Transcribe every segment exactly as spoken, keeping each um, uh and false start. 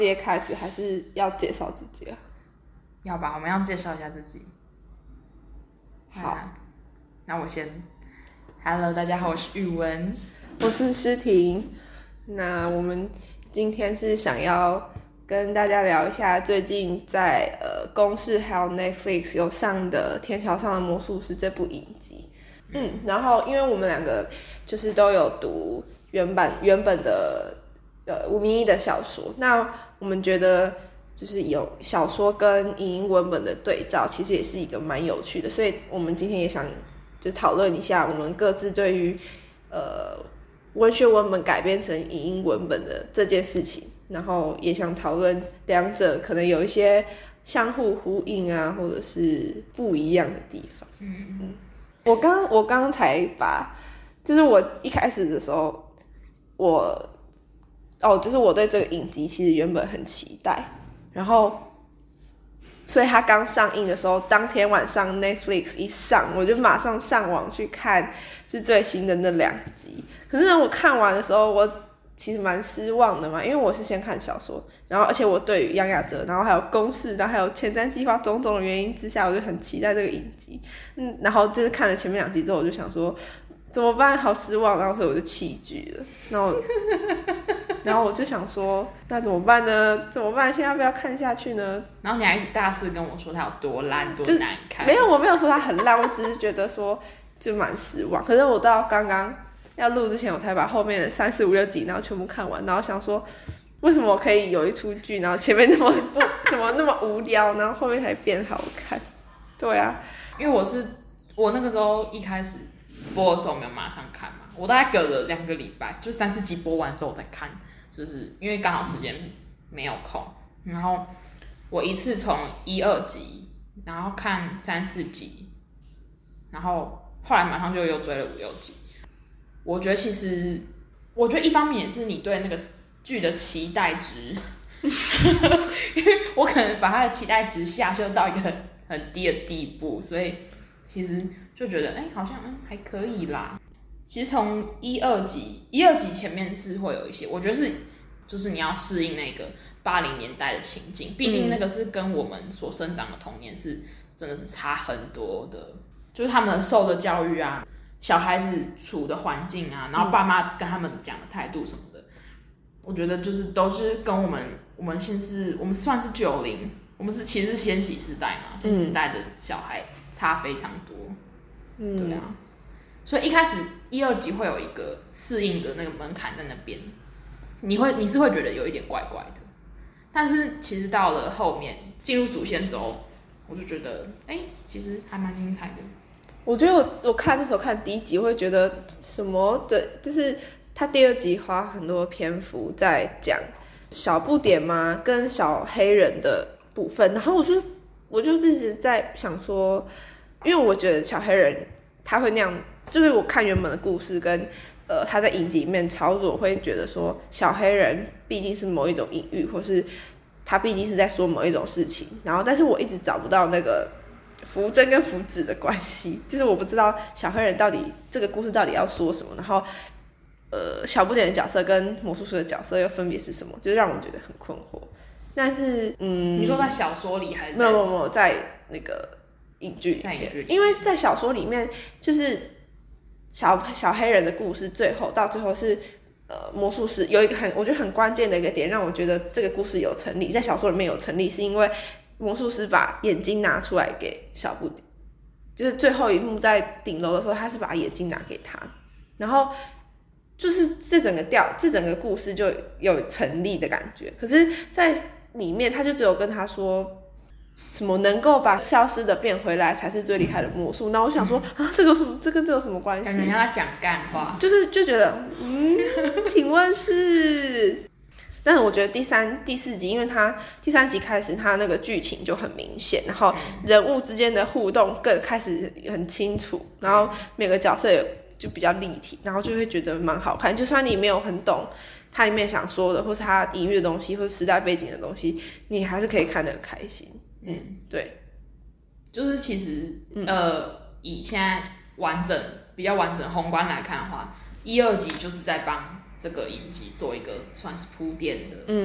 直接开始还是要介绍自己啊？ 要吧，我们要介绍一下自己。 好， 啊、那我先。Hello， 大家好，我是宇文， 我是诗婷。那我们今天是想要跟大家聊一下最近在呃公视还有 Netflix 有上的《天桥上的魔术师》这部影集。嗯，然后因为我们两个就是都有读原版原本的呃吴明益的小说，那我们觉得就是有小说跟影音文本的对照，其实也是一个蛮有趣的，所以我们今天也想就讨论一下我们各自对于呃文学文本改编成影音文本的这件事情，然后也想讨论两者可能有一些相互呼应啊，或者是不一样的地方。嗯嗯，我刚我刚才把，就是我一开始的时候，我哦，就是我对这个影集其实原本很期待，然后。所以它刚上映的时候，当天晚上 Netflix 一上，我就马上上网去看是最新的那两集。可是呢，我看完的时候，我其实蛮失望的嘛，因为我是先看小说，然后而且我对于杨雅哲，然后还有公视，然后还有前瞻计划种种的原因之下，我就很期待这个影集。嗯，然后就是看了前面两集之后，我就想说怎么办，好失望，然后所以我就弃剧了。然后，然后我就想说，那怎么办呢？怎么办？现在要不要看下去呢？ 然后你还一直大肆跟我说它有多烂多难看。 没有，我没有说它很烂，我只是觉得说就蛮失望。可是我到刚刚要录之前，我才把后面的三四五六集然后全部看完，然后想说为什么我可以有一出剧，然后前面那么不怎么那么无聊，然后后面才变好看。对啊， 因为我是我那个时候一开始播的时候没有马上看嘛，我大概隔了两个礼拜，就三四集播完的时候我才看，就是因为刚好时间没有空，然后我一次从一二集，然后看三四集，然后后来马上就又追了五六集。我觉得其实，我觉得一方面也是你对那个剧的期待值，因为我可能把它的期待值下修到一个很很低的地步，所以其实就觉得哎、欸，好像嗯还可以啦。其实从一二集，一二集前面是会有一些，我觉得是就是你要适应那个八零年代的情境，毕竟那个是跟我们所生长的童年是真的是差很多的，就是他们受的教育啊，小孩子处的环境啊，然后爸妈跟他们讲的态度什么的，我觉得就是都是跟我们我们现是我们算是九零，我们是其实是千禧世代嘛，千禧世代的小孩差非常多，嗯，对啊，所以一开始一二集会有一个适应的那个门槛在那边，你会你是会觉得有一点怪怪的，但是其实到了后面进入主线之后，我就觉得哎、欸，其实还蛮精彩的。 我觉得我我看那时候看第一集，我会觉得什么的，就是他第二集花很多篇幅在讲小不点嘛跟小黑人的部分，然后我就我就一直在想说，因为我觉得小黑人他会那样，就是我看原本的故事跟呃他在影集里面操作，我会觉得说小黑人毕竟是某一种隐喻，或是他毕竟是在说某一种事情，然后但是我一直找不到那个扶真跟扶植的关系，就是我不知道小黑人到底这个故事到底要说什么，然后呃小不点的角色跟魔术师的角色又分别是什么，就让我觉得很困惑。但是嗯， 你说在小说里还是没有没有没有在那个影剧里面，因为在小说里面就是小小黑人的故事，最后到最后是呃魔术师有一个很我觉得很关键的一个点，让我觉得这个故事有成立，在小说里面有成立，是因为魔术师把眼睛拿出来给小不点，就是最后一幕在顶楼的时候，他是把眼睛拿给他，然后就是这整个调这整个故事就有成立的感觉。可是在里面他就只有跟他说什么能够把消失的变回来才是最厉害的魔术，那我想说、嗯、啊这个什么这跟这有什么关系？ 感觉像他讲干话， 就是就觉得嗯请问是，但是我觉得第三第四集，因为他第三集开始他那个剧情就很明显，然后人物之间的互动更开始很清楚，然后每个角色也就比较立体，然后就会觉得蛮好看，就算你没有很懂它里面想说的，或是它隐喻的东西，或是时代背景的东西，你还是可以看得很开心。嗯，对， 就是其实、嗯、呃，以现在完整比较完整宏观来看的话，一二集就是在帮这个影集做一个算是铺垫的，嗯，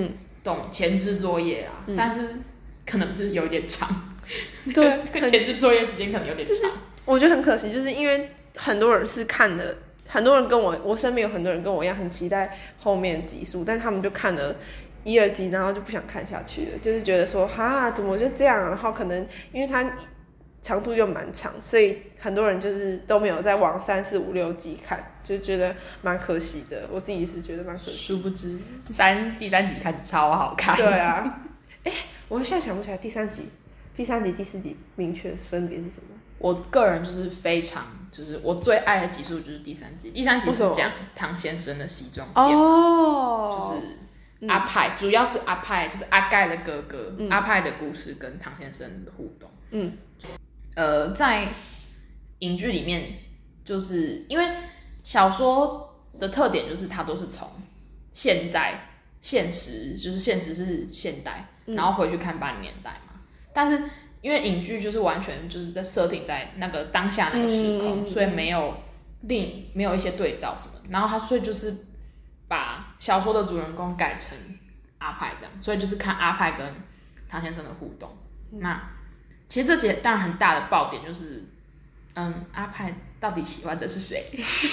懂前置作业啊，嗯、但是可能是有点长。 对， 前置作业时间可能有点长。 就是我觉得很可惜，就是因为很多人是看的，很多人跟我，我身边有很多人跟我一样很期待后面集数，但他们就看了一二集，然后就不想看下去了，就是觉得说哈怎么就这样，然后可能因为它长度又蛮长，所以很多人就是都没有再往三四五六集看，就觉得蛮可惜的。我自己是觉得蛮可惜。 殊不知三第三集看超好看。 对啊，哎、欸，我现在想不起来第三集、第三集、第四集明确分别是什么。我个人就是非常，就是我最爱的集数就是第三集。第三集是讲唐先生的西装店，哦，就是阿派、嗯，主要是阿派，就是阿盖的哥哥、嗯、阿派的故事跟唐先生的互动。嗯，呃，在影剧里面，就是因为小说的特点就是它都是从现代、现实，就是现实是现代，然后回去看八零年代嘛，但是。因为影剧就是完全就是在设定在那个当下那个时空，嗯、所以没有另没有一些对照什么，然后他所以就是把小说的主人公改成阿派这样，所以就是看阿派跟唐先生的互动。嗯、那其实这节当然很大的爆点就是，嗯，阿派到底喜欢的是谁？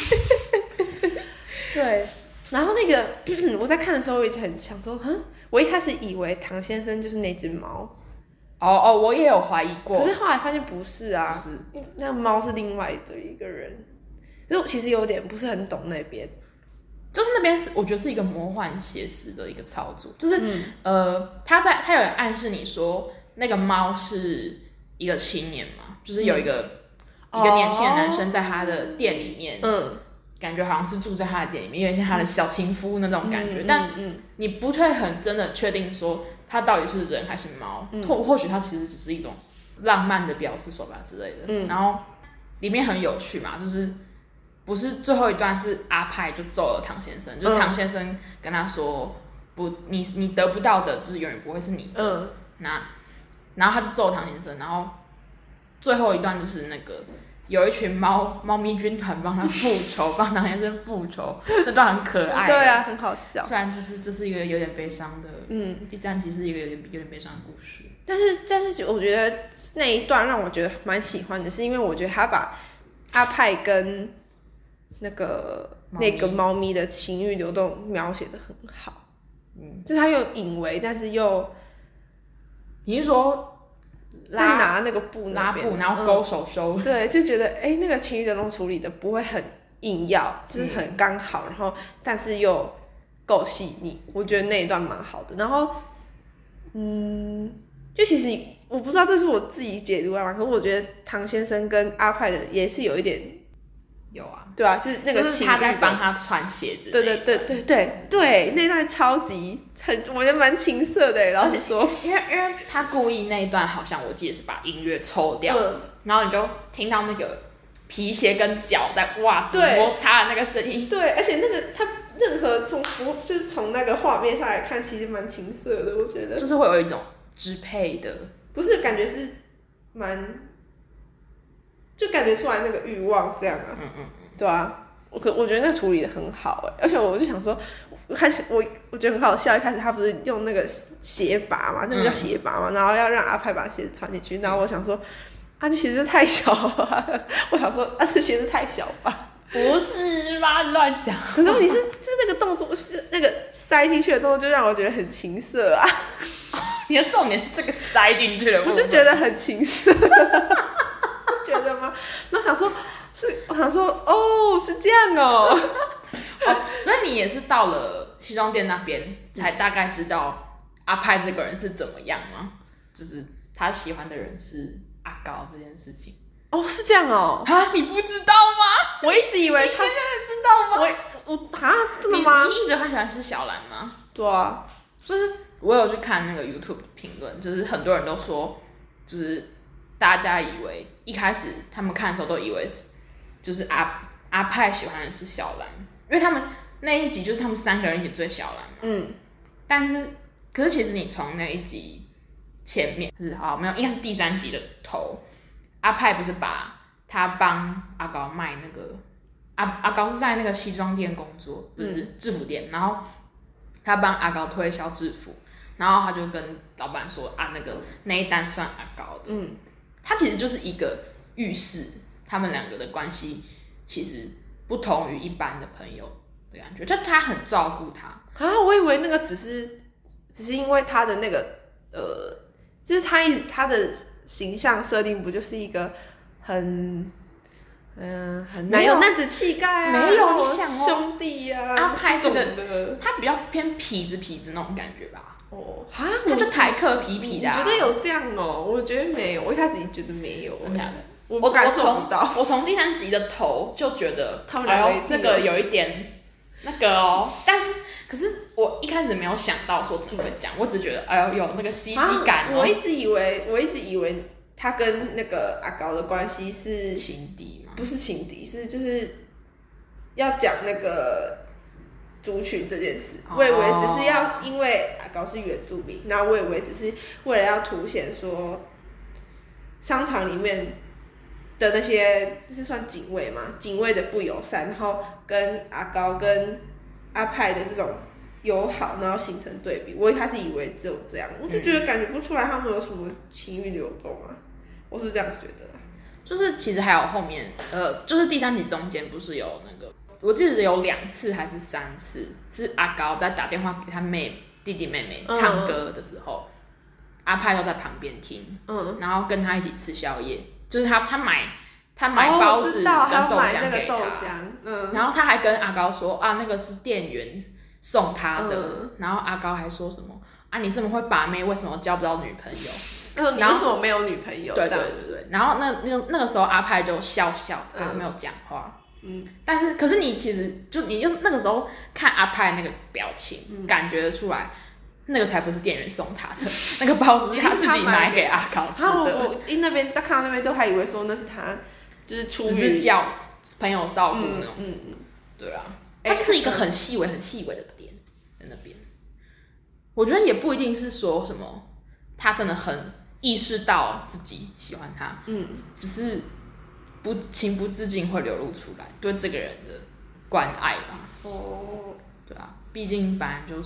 对，然后那个我在看的时候，我一直很想说，嗯，我一开始以为唐先生就是那只猫。 哦哦，我也有怀疑过， 可是后来发现不是啊， 不是， 那猫是另外的一个人，所以我其实有点不是很懂那边， 就是那边是我觉得是一个魔幻写实的一个操作，就是、嗯、呃，他在他有人暗示你说那个猫是一个青年嘛，就是有一个、嗯、一个年轻的男生在他的店里面，嗯，感觉好像是住在他的店里面，有点像他的小情夫那种感觉，嗯、但你不会很真的确定说。它到底是人还是猫？嗯、或或许它其实只是一种浪漫的表示手法之类的。嗯、然后里面很有趣嘛，就是不是最后一段是阿派就揍了唐先生，嗯、就是唐先生跟他说不，你你得不到的，就是永远不会是你的。嗯、那然后他就揍了唐先生，然后最后一段就是那个有一群猫猫咪军团帮他复仇，帮唐先生复仇，那段很可爱。 对啊，很好笑。 虽然就是这是一个有点悲伤的。嗯，第三集是一个有点有点悲伤的故事， 但是但是我觉得那一段让我觉得蛮喜欢的，是因为我觉得他把阿派跟那个那个猫咪的情欲流动描写的很好，嗯，就是他又隐微，但是又你是说在拿那个布那边拉布，然后勾手收， 嗯、对，就觉得哎、欸，那个情欲流动处理的不会很硬要，就是很刚好，嗯、然后但是又。够细腻，我觉得那一段蛮好的。然后，嗯，就其实我不知道这是我自己解读啊，可是我觉得唐先生跟阿派的也是有一点， 有啊， 对啊，就是那个就是他在帮他穿鞋子， 对对对对对对，那段超级很，我觉得蛮情色的，老实说， 因为因为他故意那一段好像我记得是把音乐抽掉，嗯、然后你就听到那个皮鞋跟脚在袜子摩擦的那个声音， 对，而且那个他。任何从服就是从那个画面上来看，其实蛮情色的，我觉得。 就是会有一种支配的， 不是感觉是蛮，就感觉出来那个欲望这样啊。嗯嗯嗯。对啊，我可我觉得那处理的很好哎，而且我就想说，我开始我我觉得很好笑，一开始他不是用那个鞋拔嘛，那个叫鞋拔嘛，嗯、然后要让阿派把鞋子穿进去，然后我想说，啊这鞋子太小了，我想说啊这鞋子太小吧。 不是吧？乱讲。 可是问题是，就是那个动作，是那个塞进去的动作，就让我觉得很情色啊。 你的重点是这个塞进去的部分， 我就觉得很情色，不觉得吗？然后想说，是我想说，哦，是这样哦。 哦，所以你也是到了西装店那边，才大概知道阿派这个人是怎么样吗？就是他喜欢的人是阿高这件事情。 哦，是这样哦。 啊，你不知道吗？ 我一直以为他。你现在知道吗？ 我我啊，真的吗？ 你, 你一直很喜欢吃小兰吗？ 对啊， 就是我有去看那个 YouTube 评论，就是很多人都说，就是大家以为一开始他们看的时候都以为是，就是阿阿派喜欢的是小兰，因为他们那一集就是他们三个人一起追小兰嘛。嗯。但是，可是其实你从那一集前面，是好没有，应该是第三集的头。阿派不是把他帮阿高卖那个阿阿高是在那个西装店工作，不是制服店，然后他帮阿高推销制服， 然后他就跟老板说啊，那个那一单算阿高的。嗯，他其实就是一个预示他们两个的关系其实不同于一般的朋友的感觉，就他很照顾他啊。我以为那个只是只是因为他的那个呃，就是他一他的形象设定不就是一个很。嗯，很男有男子气概啊， 没有你想哦， 兄弟啊， 阿派这个他比较偏痞子痞子那种感觉吧。 哦， 哈，他就台客痞痞的、啊。 你觉得有这样哦？我觉得没有，我一开始觉得没有。 真的假的？ 我我感受不到。 我从第三集的头就觉得，哎呦，这个有一点那个哦，但是可是我一开始没有想到说怎么会讲，我只觉得哎呦有那个 C P 感、哦啊。我一直以为，我一直以为他跟那个阿高的关系是情敌。 不是情敌，是就是要讲那个族群这件事。我以为只是要因为阿高是原住民，那我以为只是为了要凸显说商场里面的那些，这是算警卫嘛？警卫的不友善，然后跟阿高跟阿派的这种友好，然后形成对比。我一开始以为只有这样，我就觉得感觉不出来他们有什么情欲流动啊，我是这样觉得。 就是其实还有后面，呃，就是第三集中间不是有那个，我记得有两次还是三次，是阿高在打电话给他妹弟弟妹妹唱歌的时候，嗯、阿派都在旁边听，嗯，然后跟他一起吃宵夜，就是他他买他买包子跟豆浆给他， 他嗯，然后他还跟阿高说啊，那个是店员送他的，嗯、然后阿高还说什么啊，你这么会把妹，为什么交不到女朋友？ 然后你为什么没有女朋友？ 对对对对，然后那那个那个时候阿派就笑笑，他没有讲话。嗯，但是可是你其实就你就那个时候看阿派那个表情，嗯、感觉得出来，那个才不是店员送他的，那个包子是他自己买给阿高吃的。 然后我我一那边看到那边都还以为说那是他就是出于只是叫朋友照顾那种。 嗯嗯嗯， 对啊，它就是一个很细微很细微的点在那边。我觉得也不一定是说什么他真的很。意识到自己喜欢他，嗯，只是不情不自禁会流露出来对这个人的关爱吧。哦，对啊，毕竟本来就是，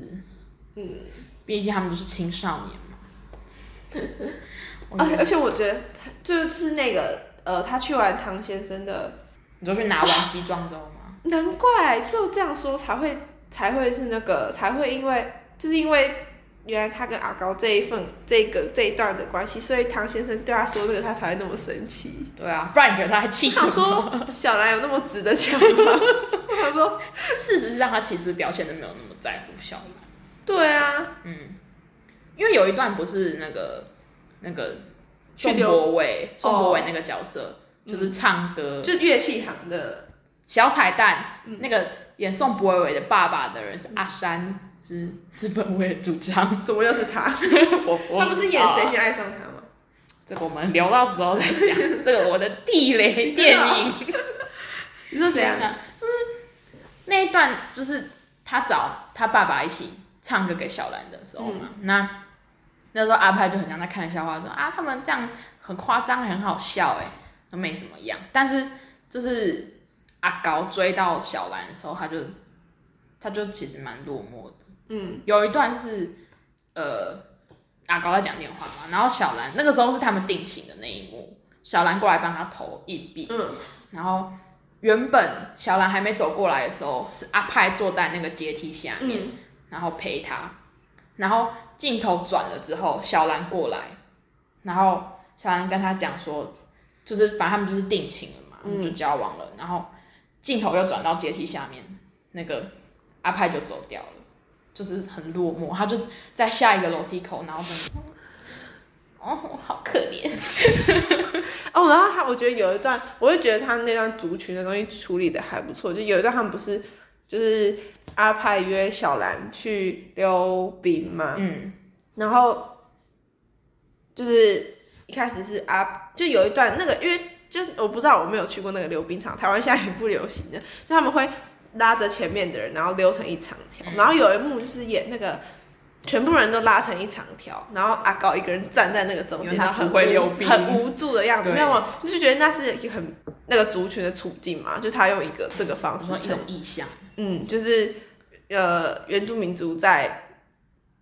嗯，毕竟他们都是青少年嘛。 而而且我觉得，就是那个呃，他去完唐先生的， 你就去拿完西装之后吗？ 难怪就这样说才会才会是那个才会因为就是因为。原来他跟阿高这一份、这个这一段的关系，所以唐先生对他说那个，他才会那么生气。 对啊，不然你觉得他还气什么？ 他说小兰有那么值得抢吗？他说， 事实上他其实表现的没有那么在乎小兰。 对啊， 嗯，因为有一段不是那个那个宋博伟，宋博伟那个角色、哦、就是唱歌， 就乐器行的小彩蛋、嗯，那个演宋博伟的爸爸的人是阿山。是是本位的主张， 怎么又是他？ 我我他不是演《谁先爱上他》吗？ 这个我们留到之后再讲。这个我的地雷电影。 你说怎样？ 就是那一段，就是他找他爸爸一起唱歌给小兰的时候嘛。嗯、那那时候阿派就很像在看笑话，说啊，他们这样很夸张，很好笑，哎，都没怎么样。但是就是阿高追到小兰的时候，他就他就其实蛮落寞的。嗯，有一段是，呃，阿高在讲电话嘛，然后小兰那个时候是他们定情的那一幕，小兰过来帮他投硬币，嗯，然后原本小兰还没走过来的时候，是阿派坐在那个阶梯下面，嗯、然后陪他，然后镜头转了之后，小兰过来，然后小兰跟他讲说，就是反正他们就是定情了嘛，嗯、就交往了，然后镜头又转到阶梯下面，那个阿派就走掉了。就是很落寞，他就在下一个楼梯口，然后真的，哦，好可怜。 哦，然后他，我觉得有一段，我会觉得他那段族群的东西处理的还不错。就有一段他们不是，就是阿派约小兰去溜冰嘛，嗯，然后就是一开始是阿，就有一段那个，因为就我不知道，我没有去过那个溜冰场，台湾现在也不流行的，就他们会。拉着前面的人，然后溜成一长条、嗯。然后有一幕就是演那个全部人都拉成一长条，然后阿高一个人站在那个中间， 他很会溜冰， 很无助的样子。没有吗？就是觉得那是一个很那个族群的处境嘛，就他用一个这个方式， 一种意象。 嗯，就是呃原住民族在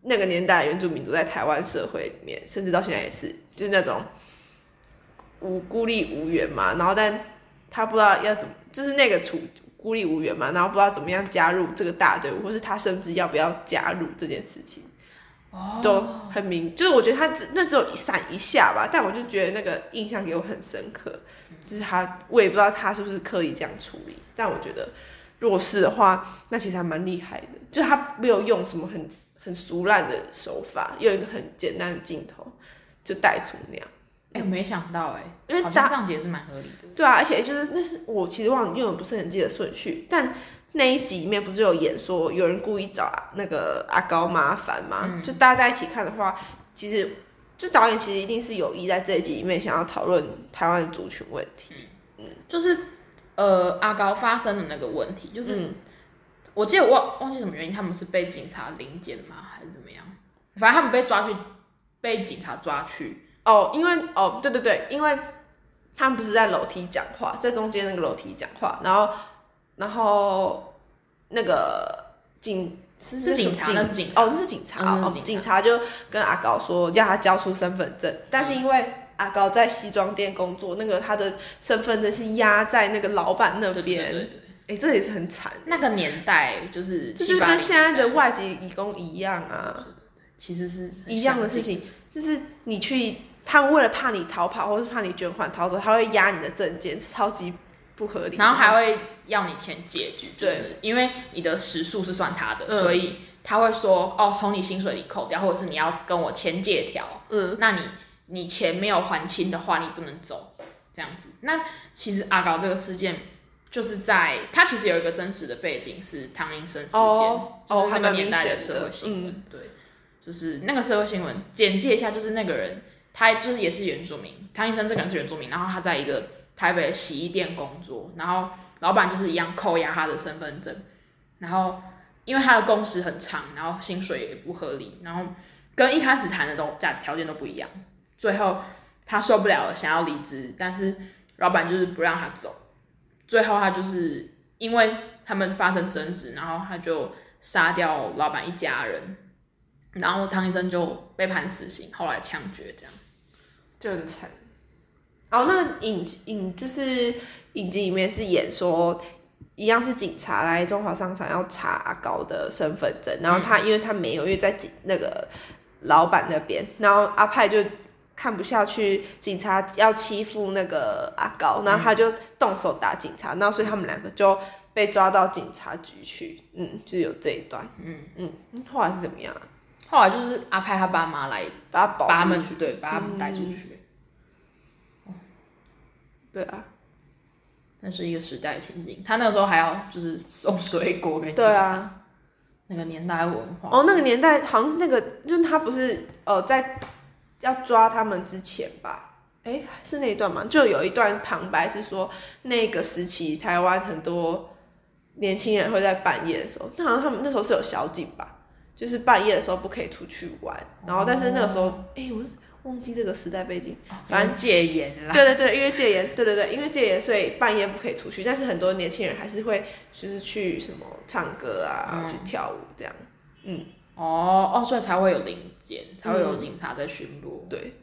那个年代的原住民族在台湾社会里面，甚至到现在也是，就是那种无孤立无援嘛，然后但他不知道要怎么，就是那个处孤立无援嘛，然后不知道怎么样加入这个大队伍，或是他甚至要不要加入这件事情。 哦， 都很明，就是我觉得他只那只有一闪一下吧，但我就觉得那个印象给我很深刻，就是他，我也不知道他是不是刻意这样处理，但我觉得如果是的话，那其实还蛮厉害的，就是他没有用什么很很俗烂的手法，用一个很简单的镜头就带出那样。 哎、欸，我没想到哎、欸， 因为好像这样解释蛮合理的。 对啊，而且就是那是我其实忘，因为我不是很记得顺序，但那一集里面不是有演说有人故意找那个阿高麻烦吗？嗯、就大家在一起看的话，其实就导演其实一定是有意在这一集里面想要讨论台湾的族群问题。 嗯，嗯就是呃阿高发生的那个问题，就是、嗯、我记得我忘忘记什么原因，他们是被警察临检吗，还是怎么样？反正他们被抓去，被警察抓去。 哦，因为哦，对对对，因为他们不是在楼梯讲话，在中间那个楼梯讲话，然后然后那个警是是警察，那是警察哦，那是警察、嗯、哦，警察警察就跟阿高说要他交出身份证，但是因为阿高在西装店工作，那个他的身份证是压在那个老板那边，对对对，哎，这也是很惨。 那个年代就是这就是跟现在的外籍移工一样啊， 其实是一样的事情，就是你去。他们为了怕你逃跑，或是怕你卷款逃走，他会压你的证件，超级不合理。 然后还会要你签借据，就是因为你的时数是算他的，嗯、所以他会说哦，从你薪水里扣掉，或者是你要跟我签借条。嗯，那你你钱没有还清的话，你不能走，这样子。那其实阿高这个事件，就是在他其实有一个真实的背景是汤英生事件，哦、就是那个年代的社会新闻。嗯、对，就是那个社会新闻，简介一下，就是那个人。他就是也是原住民，汤医生这个人是原住民，然后他在一个台北的洗衣店工作，然后老板就是一样扣押他的身份证，然后因为他的工时很长，然后薪水也不合理，然后跟一开始谈的都价条件都不一样，最后他受不了了，想要离职，但是老板就是不让他走，最后他就是因为他们发生争执，然后他就杀掉老板一家人，然后汤医生就被判死刑，后来枪决这样。 就很惨。哦，那个影影就是影集里面是演说，一样是警察来中华商场要查阿高的身份证，然后他、嗯、因为他没有，因为在警那个老板那边，然后阿派就看不下去，警察要欺负那个阿高，然后他就动手打警察，然后所以他们两个就被抓到警察局去，嗯，就有这一段，嗯嗯，后来是怎么样啊？ 后来就是阿派他爸妈来把他保把他们对把他们带出去、 嗯，对啊， 那是一个时代的情景。他那个时候还要就是送水果给警察， 对啊， 那个年代文化。 哦，那个年代好像是那个，就是他不是呃在要抓他们之前吧？哎，是那一段吗？就有一段旁白是说，那个时期台湾很多年轻人会在半夜的时候，那好像他们那时候是有宵禁吧？就是半夜的时候不可以出去玩，然后但是那个时候，哎、欸，我忘记这个时代背景， 反正戒严啦。 对对对，因为戒严，对对对，因为戒严，所以半夜不可以出去，但是很多年轻人还是会就是去什么唱歌啊，嗯、去跳舞这样，嗯， 哦哦，所以才会有临检，才会有警察在巡逻， 嗯、对，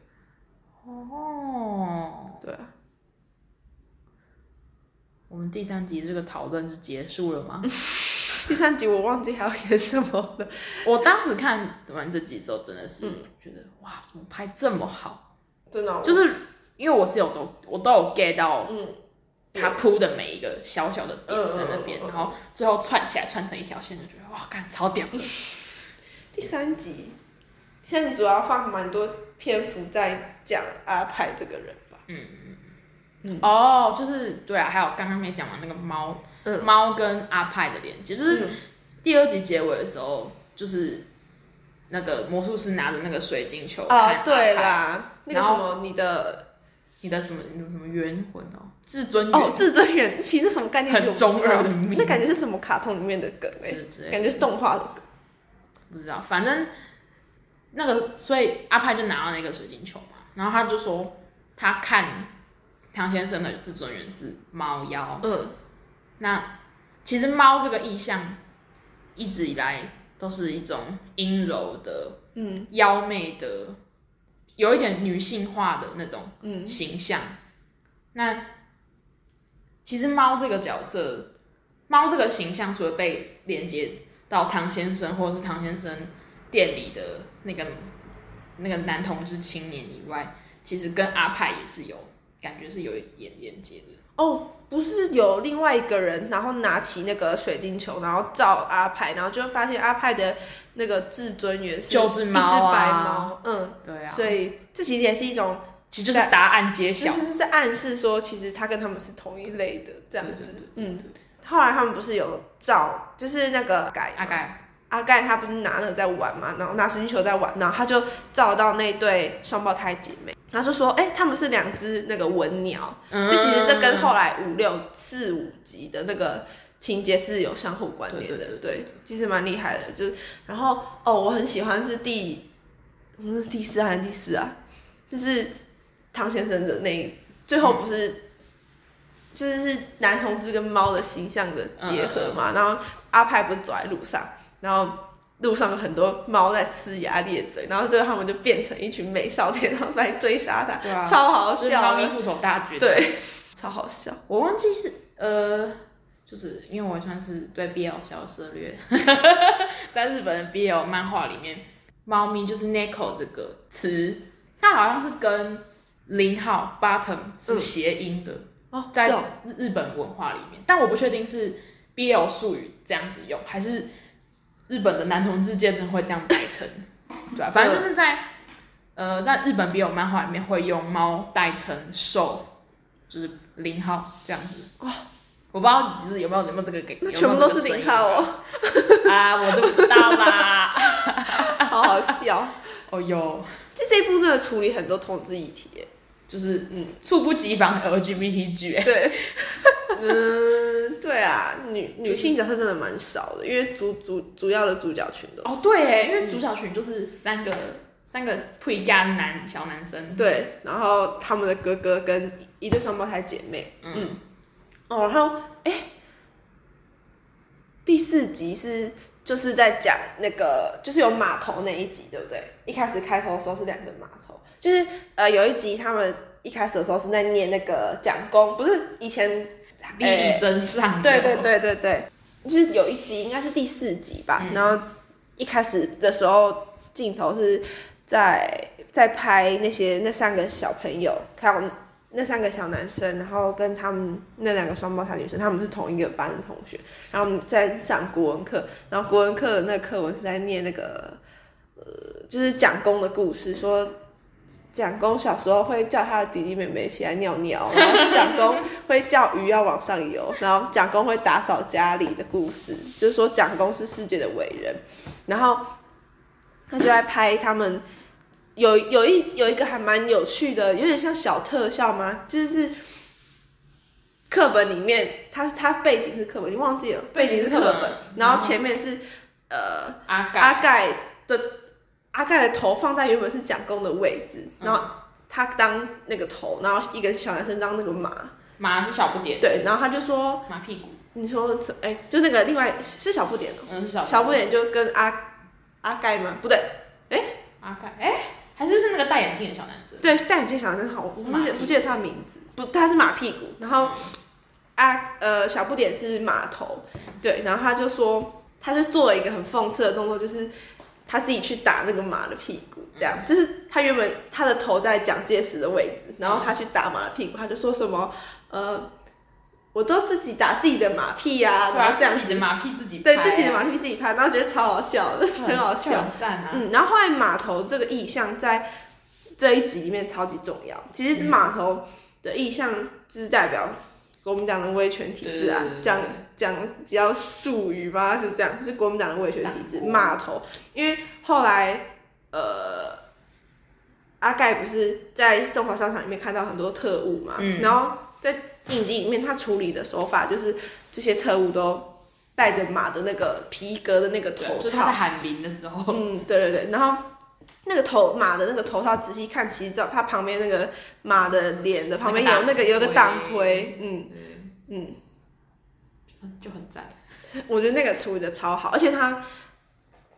哦， 对啊。 我们第三集这个讨论是结束了吗？ 第三集我忘记还要演什么了。 我当时看完这集的时候，真的是觉得、嗯、哇，怎么拍这么好？ 真的、哦， 就是因为我是有都我都有 get 到，嗯，他铺的每一个小小的点在那边、嗯嗯嗯嗯，然后最后串起来串成一条线，就觉得哇，干超屌的。 第三集，第三集主要放蛮多篇幅在讲阿派这个人吧。嗯嗯嗯。哦，就是对啊，还有刚刚没讲完那个猫。猫、嗯、跟阿派的连接，就是第二集结尾的时候，就是那个魔术师拿着那个水晶球看阿派， 哦，对啦，那个什么你的你的什么你的什么元魂哦，至尊元哦，至尊元，其实什么概念？ 很中二的名， 那感觉是什么卡通里面的梗哎、欸，感觉是动画的梗， 不知道，反正那个所以阿派就拿到那个水晶球嘛，然后他就说他看汤先生的至尊元是猫妖，嗯。那其实猫这个意象一直以来都是一种阴柔的、 嗯妖媚的，有一点女性化的那种嗯形象。那其实猫这个角色，猫这个形象，除了被连接到唐先生或者是唐先生店里的那个那个男同志青年以外，其实跟阿派也是有感觉是有一点连接的。 哦，不是有另外一个人，然后拿起那个水晶球，然后照阿派，然后就发现阿派的那个至尊元素就是猫啊， 一只白猫，嗯， 对啊， 所以这其实也是一种， 其实就是答案揭晓， 就是在暗示说，其实他跟他们是同一类的这样子， 对对对对嗯。后来他们不是有照，就是那个盖阿盖， 阿盖他不是拿那个在玩嘛，然后拿水晶球在玩，然后他就照到那对双胞胎姐妹，然后就说，哎、欸，他们是两只那个文鸟， 嗯、 就其实这跟后来五六四五集的那个情节是有相互关联的， 对对对对对，其实蛮厉害的。就是然后哦，我很喜欢是第，嗯，第四还是第四啊？就是汤先生的那最后不是。嗯就是是男同志跟猫的形象的结合嘛，嗯嗯嗯然后阿派不是走在路上，然后路上有很多猫在呲牙咧嘴，然后最后他们就变成一群美少年，然后来追杀他， 对啊、 超好笑的。 就是猫咪复仇大决， 对，超好笑。 我忘记是呃，就是因为我算是对 B L 小涉略，在日本的 B L 漫画里面，猫咪就是 neko 这个词，它好像是跟零号 bottom 是谐音的。嗯哦、 在哦、 日本文化里面，但我不确定是 B L 术语这样子用，还是日本的男同志界真的会这样代称，对吧、啊？反正就是在呃，在日本 B L 漫画里面会用猫代称受，就是零号这样子。哇、哦，我不知道就是有没有有没有这个给， 那全部都是零号哦。 啊，我就不知道啦， 好好笑。 哦哟， 这这一部真的处理很多同志议题耶。 就是嗯，猝不及防 L G B T 剧， 对，嗯，对啊，女女性角色真的蛮少的，因为主主主要的主角群都哦对耶，因为主角群就是三个、嗯、三个配家男小男生， 对，然后他们的哥哥跟一对双胞胎姐妹，嗯，嗯哦，然后哎，第四集是就是在讲那个就是有码头那一集，对不对？一开始开头的时候是两个码头。就是呃，有一集他们一开始的时候是在念那个讲功，不是以前立理真上、欸， 对对对对对，就是有一集应该是第四集吧，嗯、然后一开始的时候镜头是在在拍那些那三个小朋友，还有那三个小男生，然后跟他们那两个双胞胎女生，他们是同一个班的同学，然后在上国文课，然后国文课的那个课文是在念那个呃，就是讲功的故事，说。蒋公小时候会叫他的弟弟妹妹起来尿尿，然后蒋公会叫鱼要往上游，然后蒋公会打扫家里的故事，就是说蒋公是世界的伟人。然后他就在拍他们有有一有一个还蛮有趣的，有点像小特效吗？就是课本里面，他他背景是课本，你忘记了？背景是课本，然后前面是呃阿盖阿盖的。阿盖的头放在原本是蒋公的位置，然后他当那个头，然后一个小男生当那个马， 马是小不点， 对，然后他就说马屁股， 你说哎、欸，就那个另外是小不点哦、喔， 嗯，是小小不点就跟阿阿盖吗？不对，哎、欸， 阿盖，哎、欸，还是是那个戴眼镜的小男生， 对，戴眼镜小男生好，我不记得不记得他的名字，不，他是马屁股，然后阿呃小不点是马头，对，然后他就说，他就做了一个很讽刺的动作，就是。他自己去打那个马的屁股，这样、嗯、就是他原本他的头在蒋介石的位置，然后他去打马的屁股，他就说什么呃，我都自己打自己的马屁呀、啊，然后这样自己的马屁自己拍、 啊，对自己的马屁自己拍，然后觉得超好笑的，很好笑， 很赞啊。 嗯，然后后来码头这个意象在这一集里面超级重要，其实码头的意象就是代表。国民党的威权体制啊，讲讲比较术语吧，就这样，就是国民党的威权体制码头。因为后来呃，阿盖不是在中华商场里面看到很多特务嘛，嗯、然后在影集里面他处理的手法就是这些特务都戴着马的那个皮革的那个头套， 就是他在喊名的时候， 嗯，对对对，然后。那个头马的那个头套，仔细看，其实知道它旁边那个马的脸的旁边有那个有一个党徽，嗯嗯， 就很赞。 我觉得那个处理的超好，而且他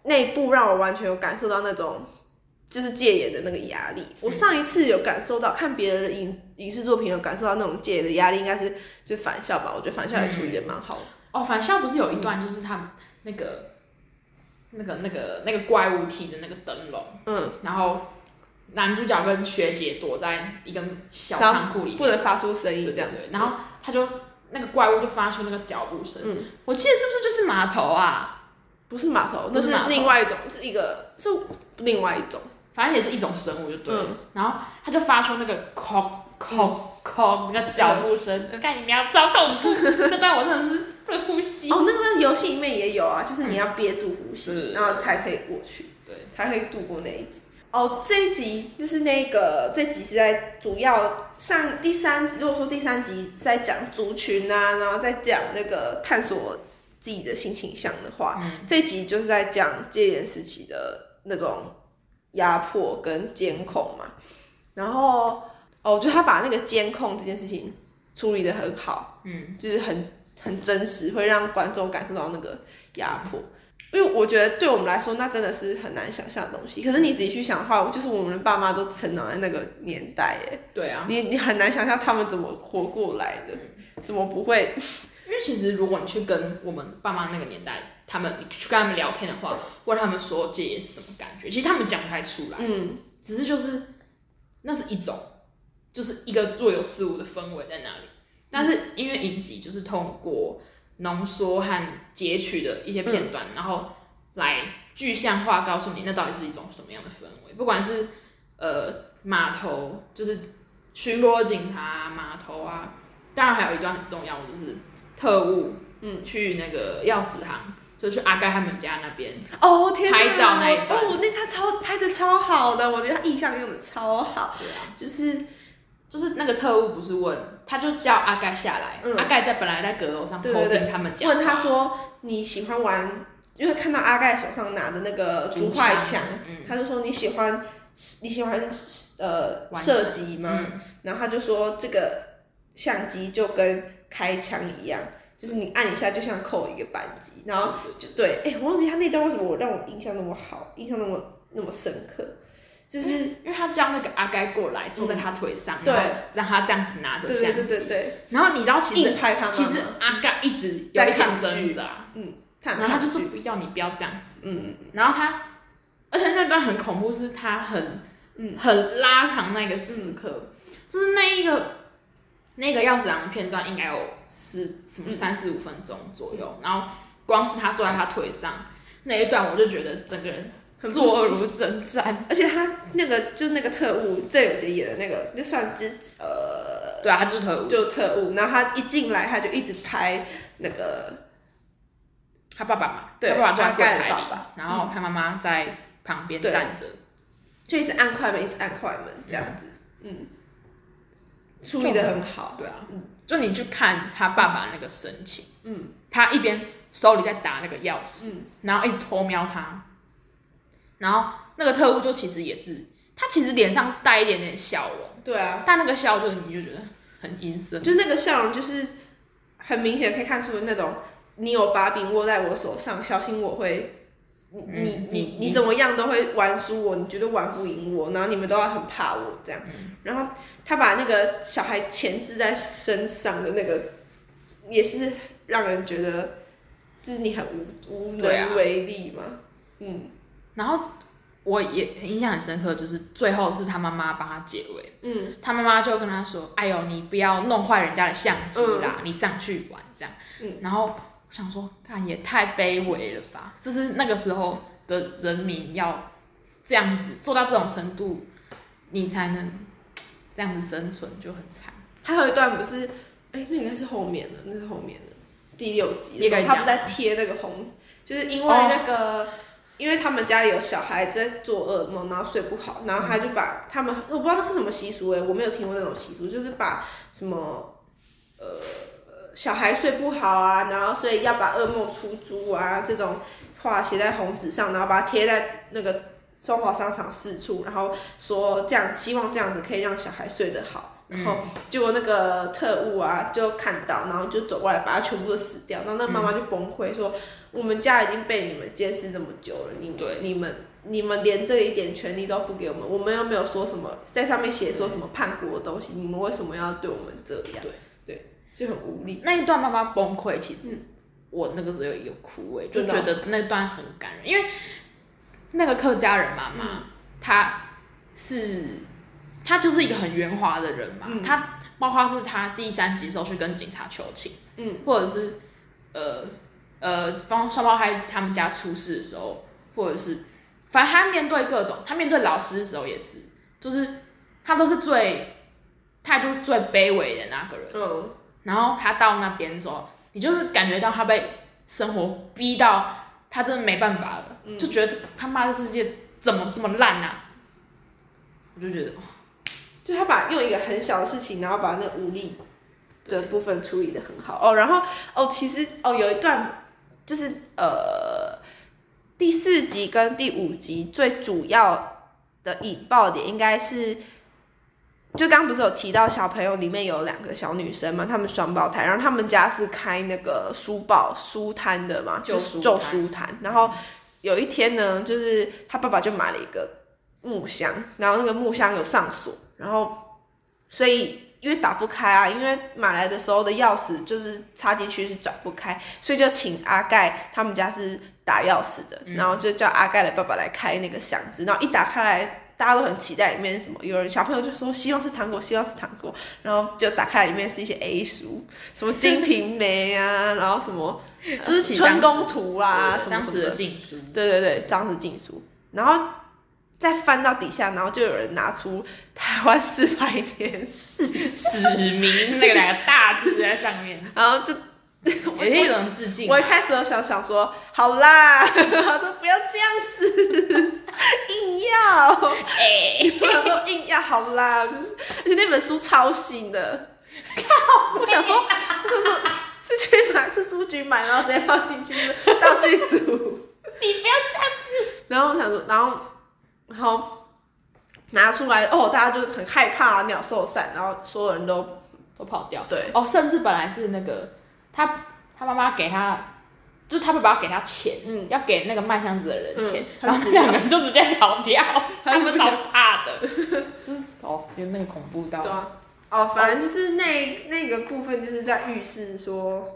那一部让我完全有感受到那种就是戒严的那个压力。我上一次有感受到看别人的影影视作品有感受到那种戒严的压力，应该是就返校吧。我觉得返校也处理的蛮好的。 嗯、哦，返校不是有一段就是他们那个、嗯、那个那个那个怪物体的那个灯笼，嗯，然后男主角跟学姐躲在一个小仓库里面， 不能发出声音这样子， 对对对，然后他就那个怪物就发出那个脚步声。嗯，我记得是不是就是码头啊？ 不是码头，那是另外一种，是一个是另外一种， 反正也是一种生物就对了。嗯、然后他就发出那个 “call call call” 那个脚步声，干、嗯、你要超恐怖！那段我真的是会呼吸。 哦，那个在游戏里面也有啊，就是你要憋住呼吸，嗯、然后才可以过去， 对， 才可以度过那一集。哦，这一集就是那个，这集是在主要上第三集。如果说第三集是在讲族群啊，然后再讲那个探索自己的性倾向的话，嗯、这一集就是在讲戒严时期的那种压迫跟监控嘛。然后，哦，就他把那个监控这件事情处理得很好，嗯，就是很很真实，会让观众感受到那个压迫。因为我觉得对我们来说，那真的是很难想象的东西。可是你仔细去想的话，就是我们的爸妈都成长在那个年代，耶。 对啊。 你你很难想象他们怎么活过来的，怎么不会？ 因为其实如果你去跟我们爸妈那个年代，他们你去跟他们聊天的话，问他们说戒严是什么感觉，其实他们讲不太出来。嗯。只是就是那是一种，就是一个若有似无的氛围在那里。但是因为影集就是通过浓缩和截取的一些片段，嗯、然后来具象化告诉你那到底是一种什么样的氛围。不管是呃码头，就是巡逻警察码头啊，当然还有一段很重要的就是特务，嗯，去那个钥匙行，就去阿盖他们家那边哦，天哪， 拍照那一段， 哦，那他超拍的超好的，我觉得他印象用的超好， 对啊， 就是。 就是那个特务不是问，他就叫阿盖下来，嗯、阿盖在本来在阁楼上偷听他们讲话， 问他说你喜欢玩，因为看到阿盖手上拿的那个竹块枪，嗯、他就说你喜欢你喜欢呃射击吗？嗯、然后他就说这个相机就跟开枪一样，就是你按一下就像扣一个扳机，然后就对，哎、欸，我忘记他那段为什么我让我印象那么好，印象那么那么深刻。就是因为他叫那个阿盖过来坐在他腿上， 对、 嗯，让他这样子拿着相机， 对对对对。 然后你知道其实硬拍他妈妈其实阿盖一直有一点挣扎， 嗯， 然后他就说不要你不要这样子，嗯，然后他，而且那段很恐怖，是他很嗯很拉长那个时刻，嗯、就是那一个那个钥匙行的片段应该有十什么三四五分钟左右，嗯、然后光是他坐在他腿上那一段，我就觉得整个人。坐如针毡， 而且他那个就是那个特务郑有杰演的那个，那算是呃， 对啊，他就是特务， 就特务。然后他一进来，他就一直拍那个他爸爸嘛， 对， 他爸爸坐在柜台里， 爸爸然后他妈妈在旁边站着， 就一直按快门，一直按快门这样子，嗯，处理得很好， 对啊，嗯，就你去看他爸爸那个神情，嗯，他一边手里在打那个钥匙，嗯，然后一直偷瞄他。然后那个特务就其实也是，他其实脸上带一点点笑容， 对啊， 但那个笑就是你就觉得很阴森， 就那个笑容就是很明显可以看出那种你有把柄握在我手上，小心我会，你、嗯、你你你怎么样都会玩输我，你绝对玩不赢我，然后你们都要很怕我这样，嗯、然后他把那个小孩钳制在身上的那个，也是让人觉得就是你很无无能为力嘛，啊、嗯。 然后我也印象很深刻，就是最后是他妈妈帮他解围，嗯，他妈妈就跟他说：“哎呦，你不要弄坏人家的相机啦，嗯、你上去玩这样。嗯”然后我想说，看也太卑微了吧！就是那个时候的人民要这样子做到这种程度，你才能这样子生存，就很惨。 还有一段不是，哎、欸，那应该是后面的，那是后面的第六集的时候，他不在贴那个红，就是因为那个。哦因为他们家里有小孩在做噩梦，然后睡不好，然后他就把他们，我不知道那是什么习俗哎，我没有听过那种习俗，就是把什么呃小孩睡不好啊，然后所以要把噩梦出租啊这种话写在红纸上，然后把它贴在那个中华商场四处，然后说这样希望这样子可以让小孩睡得好， 然后结果那个特务啊就看到，然后就走过来把他全部都死掉，然后那妈妈就崩溃说：“我们家已经被你们监视这么久了，你们你们你们连这一点权利都不给我们，我们又没有说什么在上面写说什么叛国的东西，你们为什么要对我们这样？”对对，就很无力。 那一段妈妈崩溃，其实我那个时候也有哭诶、欸，就觉得那段很感人，因为那个客家人妈妈、嗯，她是。他就是一个很圆滑的人嘛，嗯、他包括是他第三集时候去跟警察求情，嗯，或者是呃呃，帮双胞胎他们家出事的时候，或者是反正他面对各种，他面对老师的时候也是，就是他都是最态度最卑微的那个人，嗯，然后他到那边的时候，你就是感觉到他被生活逼到他真的没办法了，嗯、就觉得他妈的世界怎么这么烂啊，我就觉得。 就他把用一个很小的事情，然后把那个无力的部分处理得很好哦。然后哦，其实哦有一段就是呃第四集跟第五集最主要的引爆点应该是，就刚刚不是有提到小朋友里面有两个小女生嘛，她们双胞胎，然后他们家是开那个书报书摊的嘛，就旧书摊。然后有一天呢，就是他爸爸就买了一个木箱，然后那个木箱有上锁。然后，所以因为打不开啊，因为买来的时候的钥匙就是插进去是转不开，所以就请阿盖他们家是打钥匙的，然后就叫阿盖的爸爸来开那个箱子，然后一打开来，大家都很期待里面是什么，有人小朋友就说希望是糖果，希望是糖果，然后就打开来里面是一些 A 书，什么《金瓶梅》啊，然后什么就是《春宫图》啊，什么什么的禁书， 对对对，当时禁书，然后。再翻到底下，然后就有人拿出台湾四百年史史明那个两个大字在上面， 然后就也是一种致敬。 我一开始都想想说，好啦，他说不要这样子，硬要，哎、欸，他说硬要好啦，就是而且那本书超新的，靠！我想说，就是是去买是书局买，然后直接放进去道具组， 你不要这样子。 然后我想说，然后。然后拿出来哦，大家就很害怕、啊、鸟兽散，然后所有人都都跑掉。 对哦，甚至本来是那个他他妈妈给他，就是他爸爸给他钱，嗯，要给那个卖箱子的人钱，嗯、然后两个人就直接跑掉，他们超怕的，就是哦，有那个恐怖到。 对啊，哦，反正就是那那个部分就是在预示说，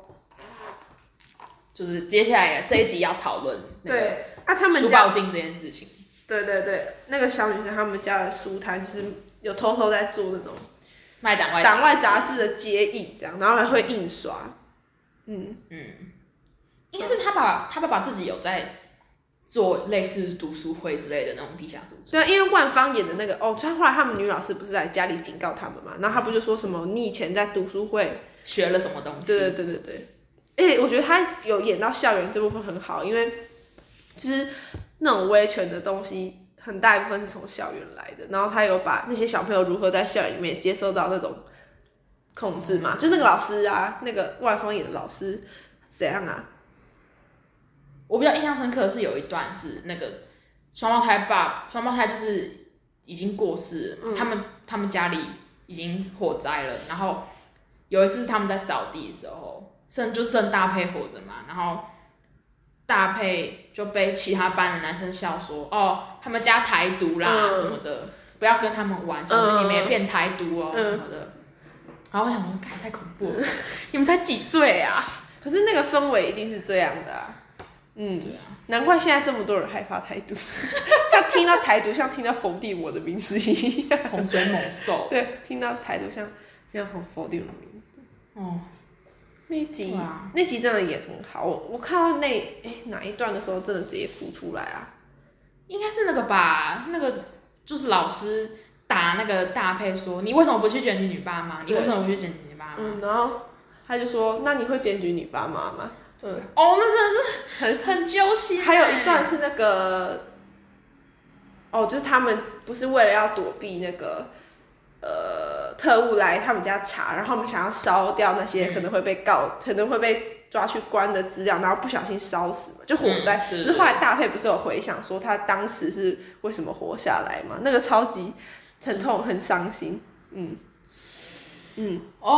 就是接下来这一集要讨论那个对啊，他们书报镜这件事情。 对对对，那个小女生他们家的书摊就是有偷偷在做那种卖党外党外杂志的接印，这样，然后还会印刷。嗯嗯，应该是他爸他爸爸自己有在做类似读书会之类的那种地下组织。 对啊，因为万芳演的那个哦，后来他们女老师不是来家里警告他们嘛，然后他不就说什么你以前在读书会学了什么东西？ 对对对对对。而且我觉得他有演到校园这部分很好，因为就是那种威权的东西很大一部分是从校园来的，然后他有把那些小朋友如何在校园里面接受到那种控制嘛，就那个老师啊，那个万芳演的老师怎样啊？ 我比较印象深刻的是有一段是那个双胞胎爸，双胞胎就是已经过世了，嗯、他们他们家里已经火灾了，然后有一次是他们在扫地的时候，剩就剩大佩活着嘛，然后大佩就被其他班的男生笑说，哦，他们家台独啦、嗯、什么的，不要跟他们玩，小心你们也变台独哦、嗯、什么的。然后我想说，太恐怖了，你们才几岁啊？ 可是那个氛围一定是这样的啊。嗯，对啊，难怪现在这么多人害怕台独，像听到台独像听到否定我的名字一样， 洪水猛兽。 对，听到台独像像很否定我的名字。哦，那一集、啊、那集真的也很好，我我看到那哎、欸、哪一段的时候，真的直接哭出来啊。 应该是那个吧，那个就是老师打那个大佩说，你为什么不去检举你爸妈？你为什么不去检举你爸妈？ 嗯，然后他就说，那你会检举你爸妈吗？嗯， 哦，那真的是很很揪心。 还有一段是那个，哦，就是他们不是为了要躲避那个呃特务来他们家查，然后他们想要烧掉那些可能会被告、嗯、可能会被抓去关的资料，然后不小心烧死嘛，就火灾。可、嗯、是后来大佩不是有回想说他当时是为什么活下来嘛？那个超级很痛很伤心，嗯。 嗯， 哦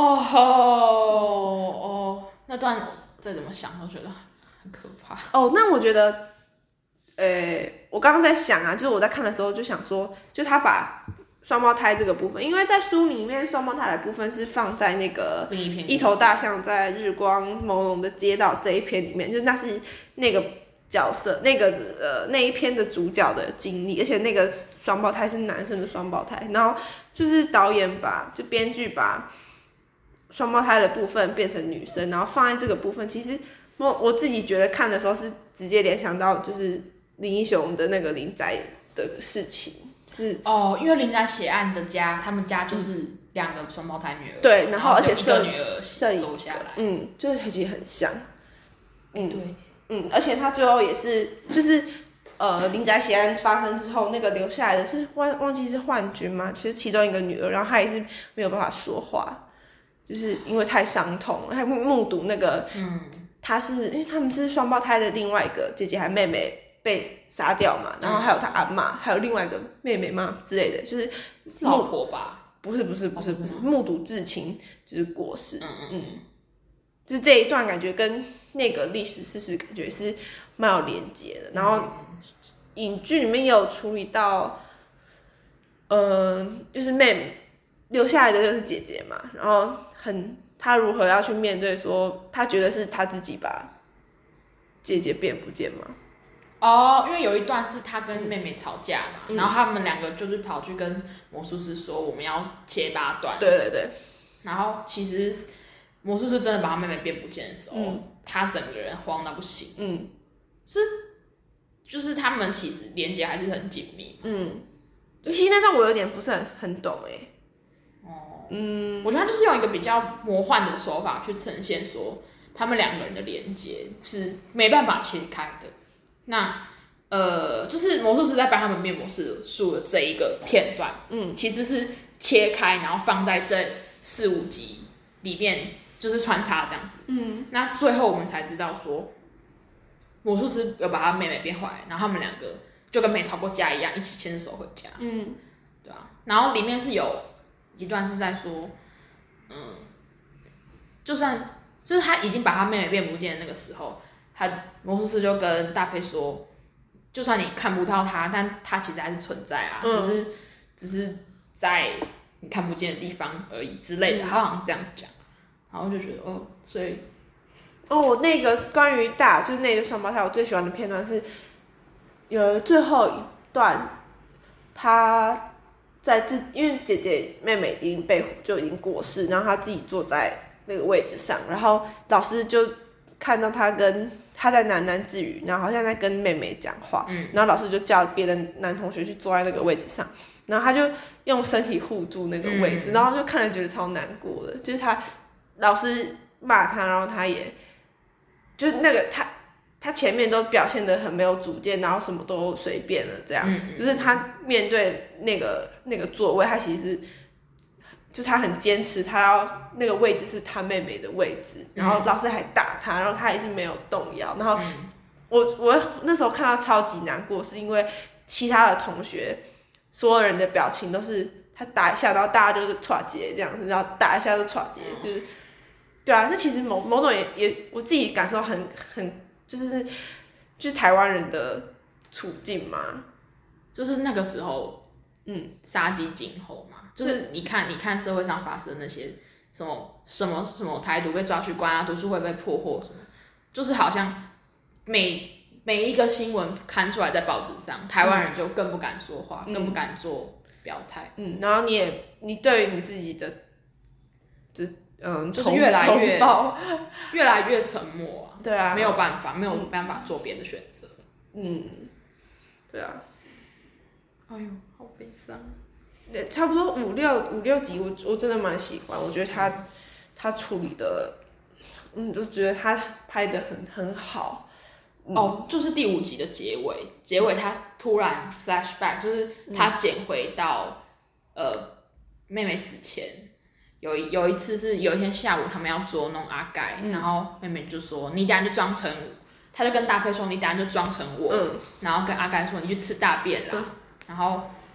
哦，那段再怎么想都觉得很可怕。 哦，那我觉得，呃，我刚刚在想啊，就是我在看的时候就想说，就他把双胞胎这个部分，因为在书里面双胞胎的部分是放在那个另一篇一头大象在日光朦胧的街道这一篇里面，就是那是那个角色那个呃那一篇的主角的经历，而且那个双胞胎是男生的双胞胎，然后就是导演把就编剧把双胞胎的部分变成女生，然后放在这个部分，其实我我自己觉得看的时候是直接联想到就是林英雄的那个林宅的事情。是哦，因为林宅血案的家，他们家就是两个双胞胎女儿， 对，然后而且一个摄女儿摄影留下来， 嗯，就是其实很像，嗯， 对， 嗯，而且他最后也是就是呃林宅血案发生之后，那个留下来的是忘忘记是幻君吗？其实其中一个女儿，然后她也是没有办法说话，就是因为太伤痛了，她目目睹那个，嗯，她是因为他们是双胞胎的另外一个姐姐还妹妹。被杀掉嘛，然后还有他阿嬷，还有另外一个妹妹嘛之类的，就是是老婆吧？ 不是不是不是不是， 哦、 目睹至亲就是过世， 嗯嗯嗯，就是这一段感觉跟那个历史事实感觉是蛮有连结的。然后影剧里面也有处理到，嗯、呃，就是妹妹留下来的就是姐姐嘛，然后很她如何要去面对说，她觉得是她自己把姐姐变不见嘛。 哦，因为有一段是他跟妹妹吵架嘛， 嗯、 然后他们两个就是跑去跟魔术师说我们要切八段。 对对对。 然后其实魔术师真的把他妹妹变不见的时候， 嗯、 他整个人慌到不行。 嗯。 是，就是他们其实连接还是很紧密。 嗯。其实那段我有点不是很很懂哎、欸。 哦。嗯。我觉得他就是用一个比较魔幻的手法去呈现说他们两个人的连接是没办法切开的。那呃，就是魔术师在帮他们变魔术的这一个片段，嗯，其实是切开，然后放在这四五集里面，就是穿插这样子，嗯，那最后我们才知道说，魔术师有把他妹妹变回来，然后他们两个就跟没吵过架一样，一起牵手回家，嗯，对啊，然后里面是有一段是在说，嗯，就算就是他已经把他妹妹变不见的那个时候。他魔术师就跟大佩说，就算你看不到他，但他其实还是存在啊，嗯、只是只是在你看不见的地方而已之类的，嗯、他好像这样讲，然后就觉得哦，所以哦，那个关于大就是那个双胞胎，我最喜欢的片段是有最后一段，他在自因为姐姐妹妹已经被就已经过世，然后他自己坐在那个位置上，然后老师就看到他跟。他在喃喃自语，然后好像在跟妹妹讲话，嗯、然后老师就叫别的男同学去坐在那个位置上，然后他就用身体护住那个位置，嗯、然后就看了觉得超难过的，就是他老师骂他，然后他也就是那个他他前面都表现得很没有主见，然后什么都随便了这样，嗯、就是他面对那个那个座位，他其实。就是他很坚持，他要那个位置是他妹妹的位置，然后老师还打他，然后他也是没有动摇。然后我我那时候看到超级难过，是因为其他的同学所有人的表情都是他打一下，然后大家就是唰结这样子，然后打一下就唰结，就是对啊。那其实某某种也也我自己感受很很就是就是台湾人的处境嘛， 就是那个时候嗯杀鸡儆猴嘛。就是你看，你看社会上发生那些什么什么什么台独被抓去关啊，读书会被破获什么，就是好像每每一个新闻刊出来在报纸上，台湾人就更不敢说话，嗯、更不敢做表态。 嗯，然后你也你对于你自己的，就嗯， 就是越来越越来越沉默啊。 对啊， 没有办法，没有办法做别的选择。 嗯，对啊。 哎呦，好悲伤。 差不多五六五六集我，我真的蛮喜欢。我觉得他他处理的，嗯，就觉得他拍的很很好。 嗯、哦，就是第五集的结尾，结尾他突然 flashback， 就是他捡回到、嗯、呃妹妹死前，有有一次是有一天下午他们要捉弄阿盖，嗯、然后妹妹就说你等下就装成，他就跟大佩说你等下就装成我，嗯、然后跟阿盖说你去吃大便啦，嗯、然后。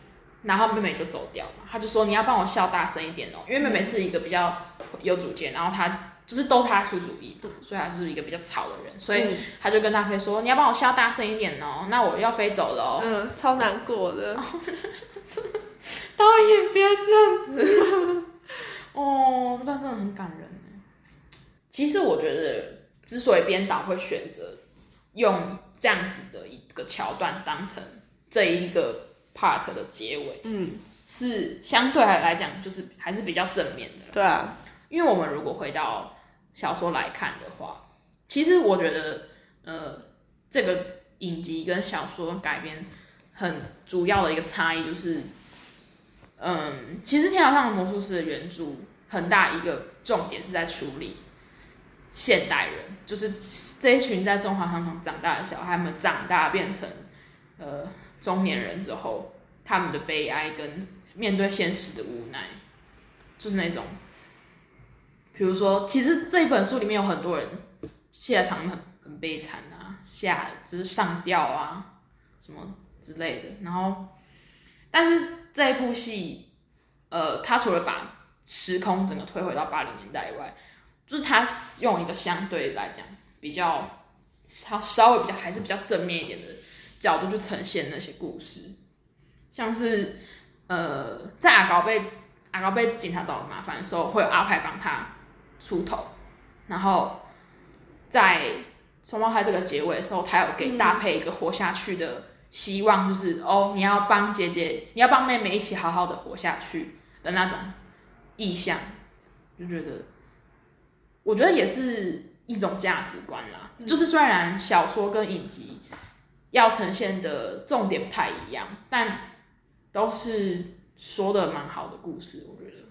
然后妹妹就走掉嘛，他就说你要帮我笑大声一点哦，因为妹妹是一个比较有主见，然后她就是都她出主意嘛，所以她就是一个比较吵的人，所以他就跟大飞说你要帮我笑大声一点哦，那我要飞走了哦。 嗯，超难过的。 导演不要这样子。哦，但真的很感人。其实我觉得，之所以编导会选择用这样子的一个桥段当成这一个 part 的结尾，嗯，是相对来讲就是还是比较正面的。 对啊， 因为我们如果回到小说来看的话，其实我觉得，呃，这个影集跟小说改编很主要的一个差异就是，嗯，其实《天桥上的魔术师》的原著很大一个重点是在处理现代人，就是这一群在中华商场长大的小孩们长大变成呃中年人之后，他们的悲哀跟面对现实的无奈，就是那种，比如说，其实这一本书里面有很多人下场很很悲惨啊，下就是上吊啊什么之类的，然后，但是这一部戏，呃，他除了把时空整个推回到八零年代以外，就是他用一个相对来讲比较稍稍微比较还是比较正面一点的角度去呈现那些故事，像是呃，在阿高被阿高被警察找麻烦的时候，会有阿派帮他出头，然后在双胞胎这个结尾的时候，他有给搭配一个活下去的希望，就是哦，你要帮姐姐，你要帮妹妹一起好好的活下去的那种意向，就觉得。我觉得也是一种价值观啦，嗯、就是虽然小说跟影集要呈现的重点不太一样，但都是说的蛮好的故事，我觉得。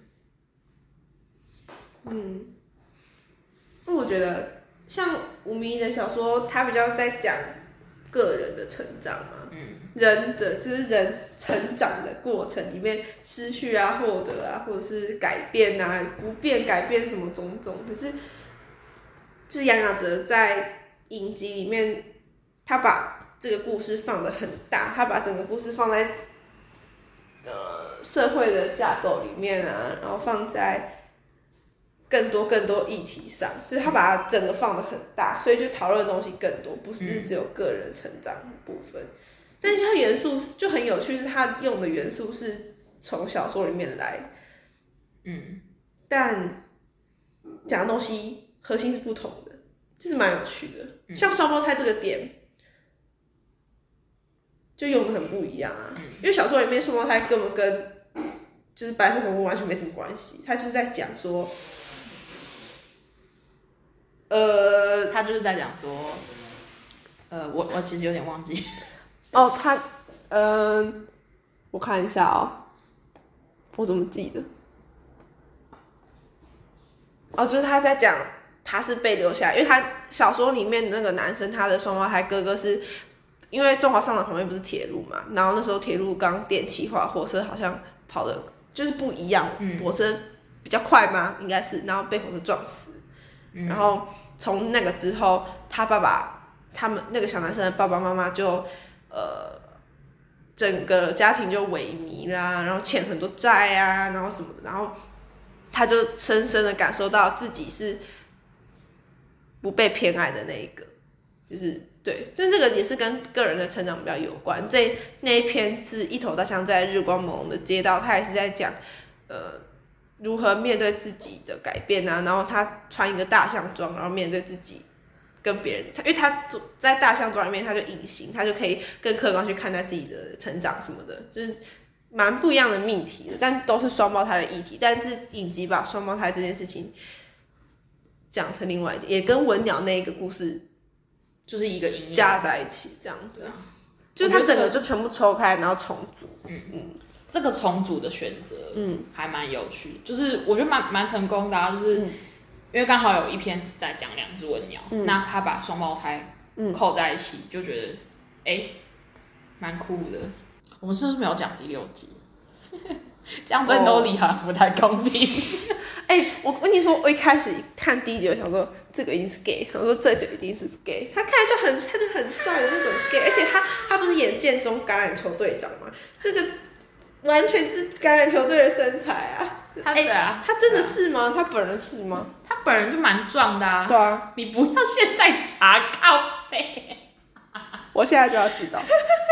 嗯，那我觉得像吴明益的小说，他比较在讲个人的成长嘛，嗯，人的就是人成长的过程里面失去啊、获得啊，或者是改变啊、不变、改变什么种种。可是，就是杨雅哲在影集里面，他把这个故事放得很大，他把整个故事放在呃社会的架构里面啊，然后放在更多更多议题上，就是他把它整个放得很大，所以就讨论的东西更多，不是只有个人成长的部分。嗯、但是它元素就很有趣，是他用的元素是从小说里面来，嗯，但讲的东西核心是不同的，就是蛮有趣的。嗯、像双胞胎这个点，就用的很不一样啊，嗯、因为小说里面双胞胎根本跟就是白色恐怖完全没什么关系，他就是在讲说。呃， 他就是在讲说，呃，我我其实有点忘记。 哦，他，嗯、呃，我看一下哦，我怎么记得？哦，就是他在讲他是被留下来，因为他小说里面的那个男生，他的双胞胎哥哥是，因为中华商场旁边不是铁路嘛，然后那时候铁路刚电气化，火车好像跑的就是不一样，嗯、火车比较快吗？应该是，然后被火车撞死，嗯、然后。从那个之后，他爸爸他们那个小男生的爸爸妈妈就呃，整个家庭就萎靡啦，然后欠很多债啊，然后什么的，然后他就深深的感受到自己是不被偏爱的那一个，就是对，但这个也是跟个人的成长比较有关。这那一篇是一头大象在日光朦胧的街道，他也是在讲呃。如何面对自己的改变啊？然后他穿一个大象装，然后面对自己跟别人，因为他在大象装里面他就隐形，他就可以更客观去看待自己的成长什么的，就是蛮不一样的命题的，但都是双胞胎的议题。但是影集把双胞胎这件事情讲成另外一件，也跟文鸟那一个故事就是一个影加在一起，这样子，就是他整个就全部抽开，然后重组，嗯嗯。 这个重组的选择，嗯，还蛮有趣，就是我觉得蛮蛮成功的啊，就是、嗯、因为刚好有一篇是在讲两只文鸟，嗯、那他把双胞胎扣在一起，嗯、就觉得哎，蛮酷的。我们是不是没有讲第六集？这样对 Noli 好像不太公平。 哎、欸，我跟你说，我一开始看第一集，我想说这个一定是 gay， 我说这就一定是 gay， 他看起来就很，他就很帅的那种 gay， 而且他他不是演建中橄榄球队长吗？那个。 完全是橄榄球队的身材啊。 他是啊、 欸，他真的是吗？他本人是吗？ 他本人就蛮壮的啊。 对啊， 你不要现在查靠背。 我现在就要知道。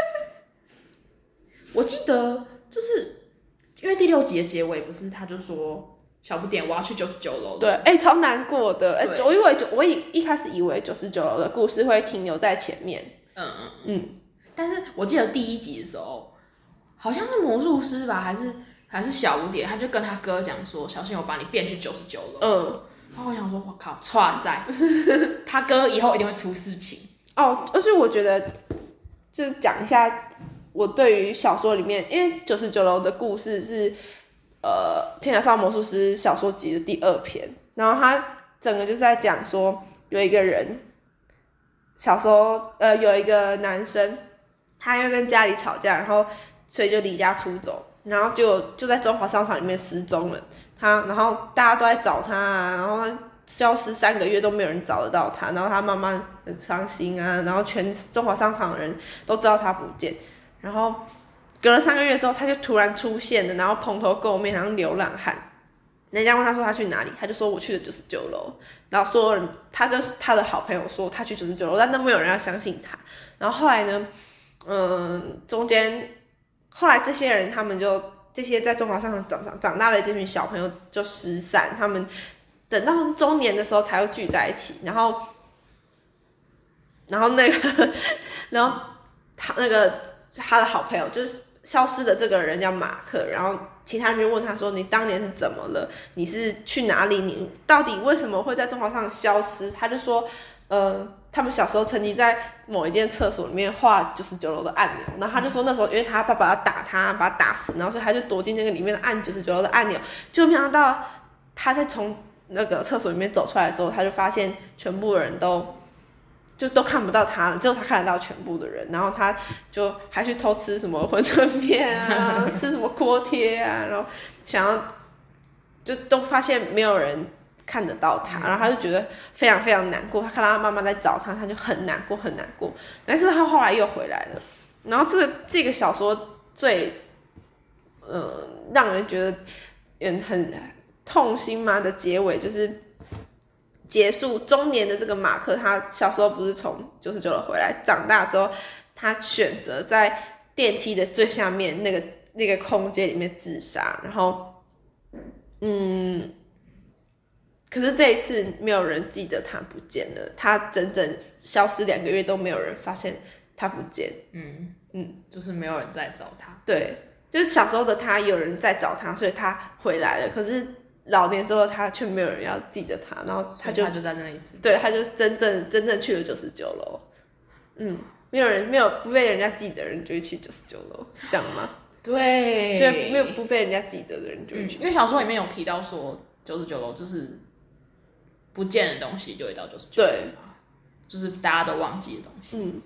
我记得就是因为第六集的结尾不是他就说小不点我要去九十九楼。 对，哎、欸，超难过的。哎、欸，我以为我以一开始以为九十九楼的故事会停留在前面。 嗯嗯嗯。但是我记得第一集的时候，好像是魔术师吧，还是还是小不点，他就跟他哥讲说，小心我把你变去九十九楼。 嗯。 然后我想说，我靠，唰塞，他哥以后一定会出事情。 哦，而且我觉得，就讲一下我对于小说里面，因为九十九楼的故事是呃《天桥上魔术师》小说集的第二篇，然后他整个就是在讲说有一个人小时候呃有一个男生，他因为跟家里吵架，然后所以就离家出走，然后就就在中华商场里面失踪了。他然后大家都在找他啊，然后他消失三个月都没有人找得到他，然后他妈妈很伤心啊，然后全中华商场的人都知道他不见，然后隔了三个月之后他就突然出现了，然后蓬头垢面，好像流浪汉。人家问他说他去哪里，他就说我去了九十九楼，然后所有人他跟他的好朋友说他去九十九楼，但都没有人要相信他。然后后来呢，嗯，中间后来这些人他们就这些在中华商场长长长大的这群小朋友就失散，他们等到中年的时候才会聚在一起，然后，然后那个，然后他那个他的好朋友就是消失的这个人叫马克，然后其他人就问他说：“你当年是怎么了？你是去哪里？你到底为什么会在中华商场消失？”他就说：“呃，他们小时候曾经在某一间厕所里面画九十九楼的按钮，然后他就说那时候因为他爸爸要打他，把他打死，然后所以他就躲进那个里面的按九十九楼的按钮，就没想到他在从那个厕所里面走出来的时候，他就发现全部的人都就都看不到他了，只有他看得到全部的人，然后他就还去偷吃什么馄饨面啊，吃什么锅贴啊，然后想要就都发现没有人看得到他，然后他就觉得非常非常难过，他看到他妈妈在找他，他就很难过很难过，但是他后来又回来了，然后这个这个小说最呃让人觉得嗯很痛心嘛的结尾就是结束中年的这个马克，他小时候不是从九十九楼回来，长大之后他选择在电梯的最下面那个那个空间里面自杀，然后嗯，可是这一次没有人记得他不见了，他整整消失两个月都没有人发现他不见， 嗯嗯，就是没有人在找他， 对，就是小时候的他有人在找他，所以他回来了，可是老年之后他却没有人要记得他，然后他就他就在那里死， 对，他就真正真正去了九十九楼，嗯，没有人没有不被人家记得的人就会去九十九楼，是这样吗？ 对， 对，没有不被人家记得的人就会去、 嗯，因为小说里面有提到说九十九楼就是不见的东西就会到九十九楼，对，就是大家都忘记的东西， 嗯，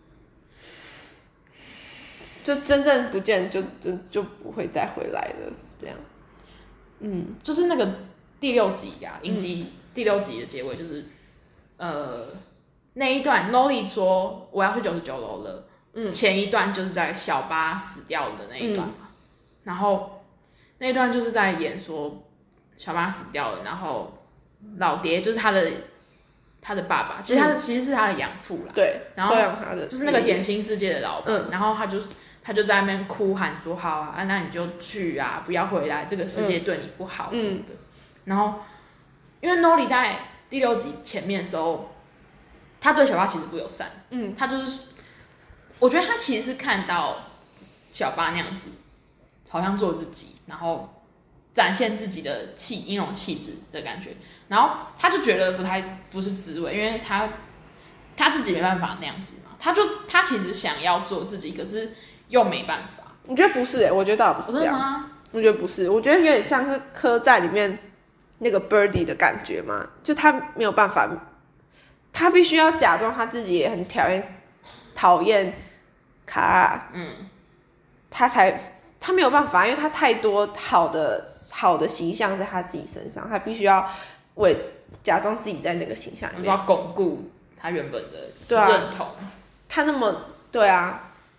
就真正不见就就就不会再回来了，这样。 嗯，就是那个第六集呀、啊，影集、嗯、第六集的结尾就是，呃，那一段 Nolly 说我要去九十九楼了，嗯，前一段就是在小巴死掉的那一段嘛，嗯、然后那一段就是在演说小巴死掉了，然后老爹就是他的他的爸爸，其实他、嗯、其实是他的养父啦， 对， 然后收养他的， 就是那个点心世界的老板，嗯、然后他就。他就在那边哭喊说：“好啊，那你就去啊，不要回来，这个世界对你不好什么的。嗯”然后，因为 Nolly 在第六集前面的时候，他对小巴其实不友善。嗯，他就是，我觉得他其实是看到小巴那样子，好像做自己，然后展现自己的气英勇气质的感觉，然后他就觉得不太不是滋味，因为他他自己没办法那样子嘛，他就他其实想要做自己，可是。又没办法， 我觉得不是诶、欸，我觉得倒不是这样。 吗？ 我觉得不是，我觉得有点像是刻在里面那个 Birdy 的感觉嘛，就他没有办法，他必须要假装他自己也很讨厌讨厌卡，嗯，他才他没有办法，因为他太多好的好的形象在他自己身上，他必须要为假装自己在那个形象里面， 要巩固他原本的认同。 啊、他那么对啊。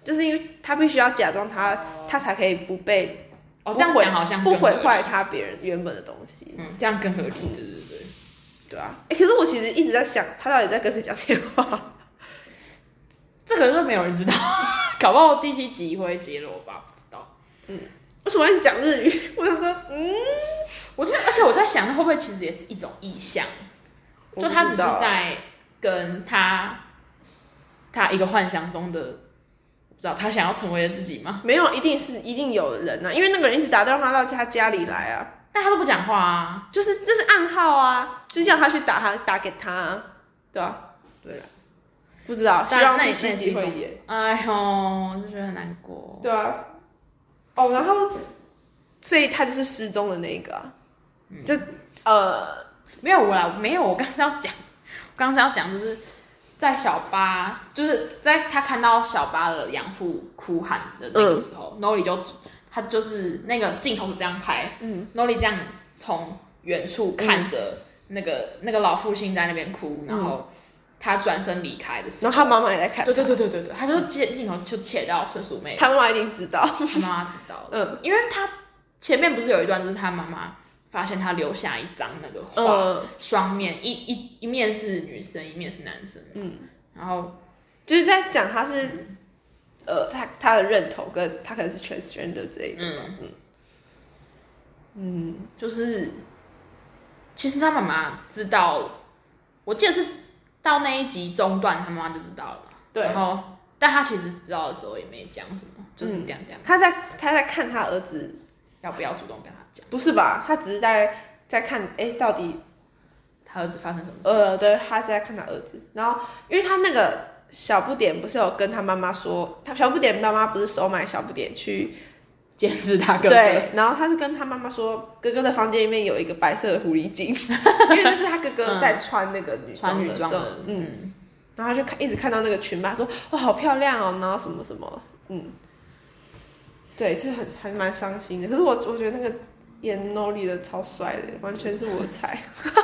就是因为他必须要假装他，他才可以不被哦，这样讲好像不毁坏他别人原本的东西。 嗯，这样更合理，对对对。 对啊，哎、欸，可是我其实一直在想，他到底在跟谁讲电话？ 这个就没有人知道，搞不好第七集会揭露吧，不知道。 嗯，为什么一直讲日语？我想说，嗯， 我是，而且我在想，会不会其实也是一种意象？就他只是在跟他他一个幻想中的，不知道他想要成为的自己吗？ 没有，一定是一定有人啊，因为那个人一直打电话到他家里来啊。 但他都不讲话啊， 就是那是暗号啊，就叫他去打他打给他、啊，对啊，对了，不知道，希望第七集会演。 哎呦，就觉得很难过。 对啊，哦，然后，所以他就是失踪的那一个、啊，嗯、就呃， 没有我啦，没有，我刚刚是要讲，我刚刚是要讲，就是在小巴，就是在他看到小巴的养父哭喊的那个时候、嗯、，Nori 就。他就是那个镜头是这样拍，嗯 ，Nori 这样从远处看着那个、嗯、那个老父亲在那边哭，然后他转身离开的时候， 然后他妈妈也在看， 对对对对对对，他就接镜头就切到纯淑妹， 他妈妈一定知道， 他妈妈知道，嗯，因为他前面不是有一段就是他妈妈发现他留下一张那个画，双、嗯、面一一一面是女生，一面是男生，嗯，然后就是在讲他是。嗯呃，他他的认同跟他可能是 transgender 之类的，嗯嗯嗯，就是其实他妈妈知道，我记得是到那一集中段，他妈妈就知道了，对，然后但他其实知道的时候也没讲什么，就是这样这样。 他在他在看他儿子要不要主动跟他讲， 不是吧？他只是在在看，哎、欸，到底他儿子发生什么事？ 呃，对，他是在看他儿子，然后因为他那个。小不点不是有跟他妈妈说，他小不点妈妈不是收买小不点去监视他哥哥， 对，然后他就跟他妈妈说，哥哥的房间里面有一个白色的狐狸精，因为那是他哥哥在穿那个女装的时候，嗯，嗯然后他就看一直看到那个裙摆，说哇好漂亮哦，然后什么什么，嗯，对，是很还蛮伤心的。可是我我觉得那个演 Nori 的超帅的，完全是我的菜。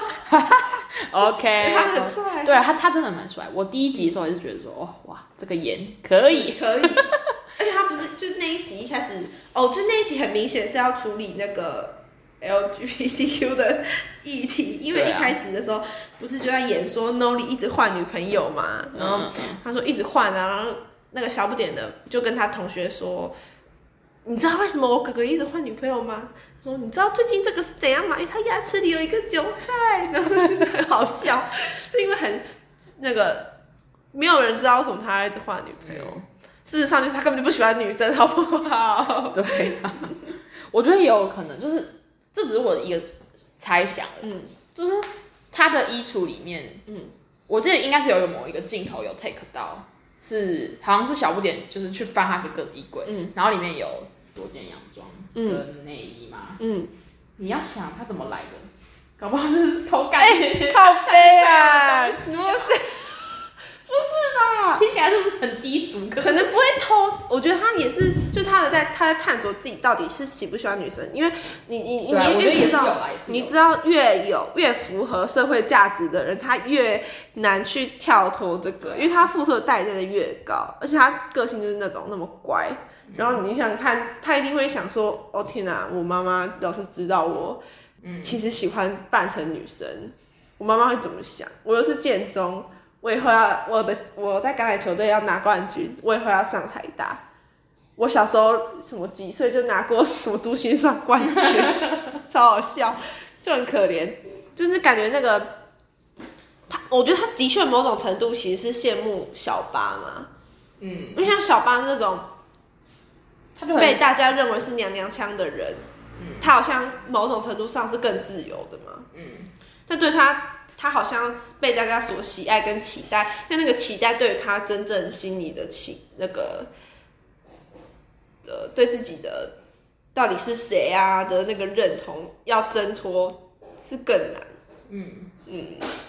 OK， 他很帅， 对他他真的蛮帅。我第一集的时候也是觉得说，哦哇，这个演可以可以，而且他不是就那一集一开始，哦，就那一集很明显是要处理那个 L G B T Q 的议题，因为一开始的时候不是就在演说 Nori 一直换女朋友嘛，然后他说一直换啊，然后那个小不点的就跟他同学说。你知道为什么我哥哥一直换女朋友吗？他说你知道最近这个是怎样吗？因为他牙齿里有一个韭菜，然后就是很好笑，就因为很那个没有人知道为什么他一直换女朋友，嗯、事实上就是他根本就不喜欢女生，好不好？ 对、啊，我觉得也有可能，就是这只是我的一个猜想，嗯，就是他的衣橱里面，嗯，我记得应该是有某一个镜头有 take 到。是，好像是小不点，就是去翻他哥哥的衣柜，嗯，然后里面有多件洋装跟内衣嘛，嗯，你要想他怎么来的，搞不好就是偷干， 欸、靠背啊，不是，不是吧？ 听起来是不是很低俗？ 可能不会偷，我觉得他也是，就他的在他在探索自己到底是喜不喜欢女生，因为你你你越知道，你知道越有越符合社会价值的人，他越难去跳脱这个，因为他付出的代价越高，而且他个性就是那种那么乖，然后你想想看，他一定会想说，哦天哪，我妈妈要是知道我，其实喜欢扮成女生，我妈妈会怎么想？我又是建中。我以后要我的我在橄榄球队要拿冠军，我以后要上台大。我小时候什么几岁就拿过什么珠心算冠军，超好笑，就很可怜。就是感觉那个他，我觉得他的确某种程度其实是羡慕小巴嘛，嗯，因为像小巴那种，他就被大家认为是娘娘腔的人，嗯，他好像某种程度上是更自由的嘛，嗯，但对他。他好像被大家所喜爱跟期待，但那个期待对于他真正心里的期那个，呃，对自己的到底是谁啊的那个认同，要挣脱是更难。嗯嗯，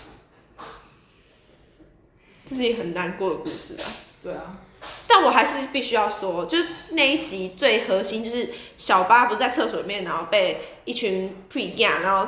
这是一个很难过的故事啊。 对啊， 但我还是必须要说，就是那一集最核心就是小巴不是在厕所里面，然后被一群 pre gay 然后。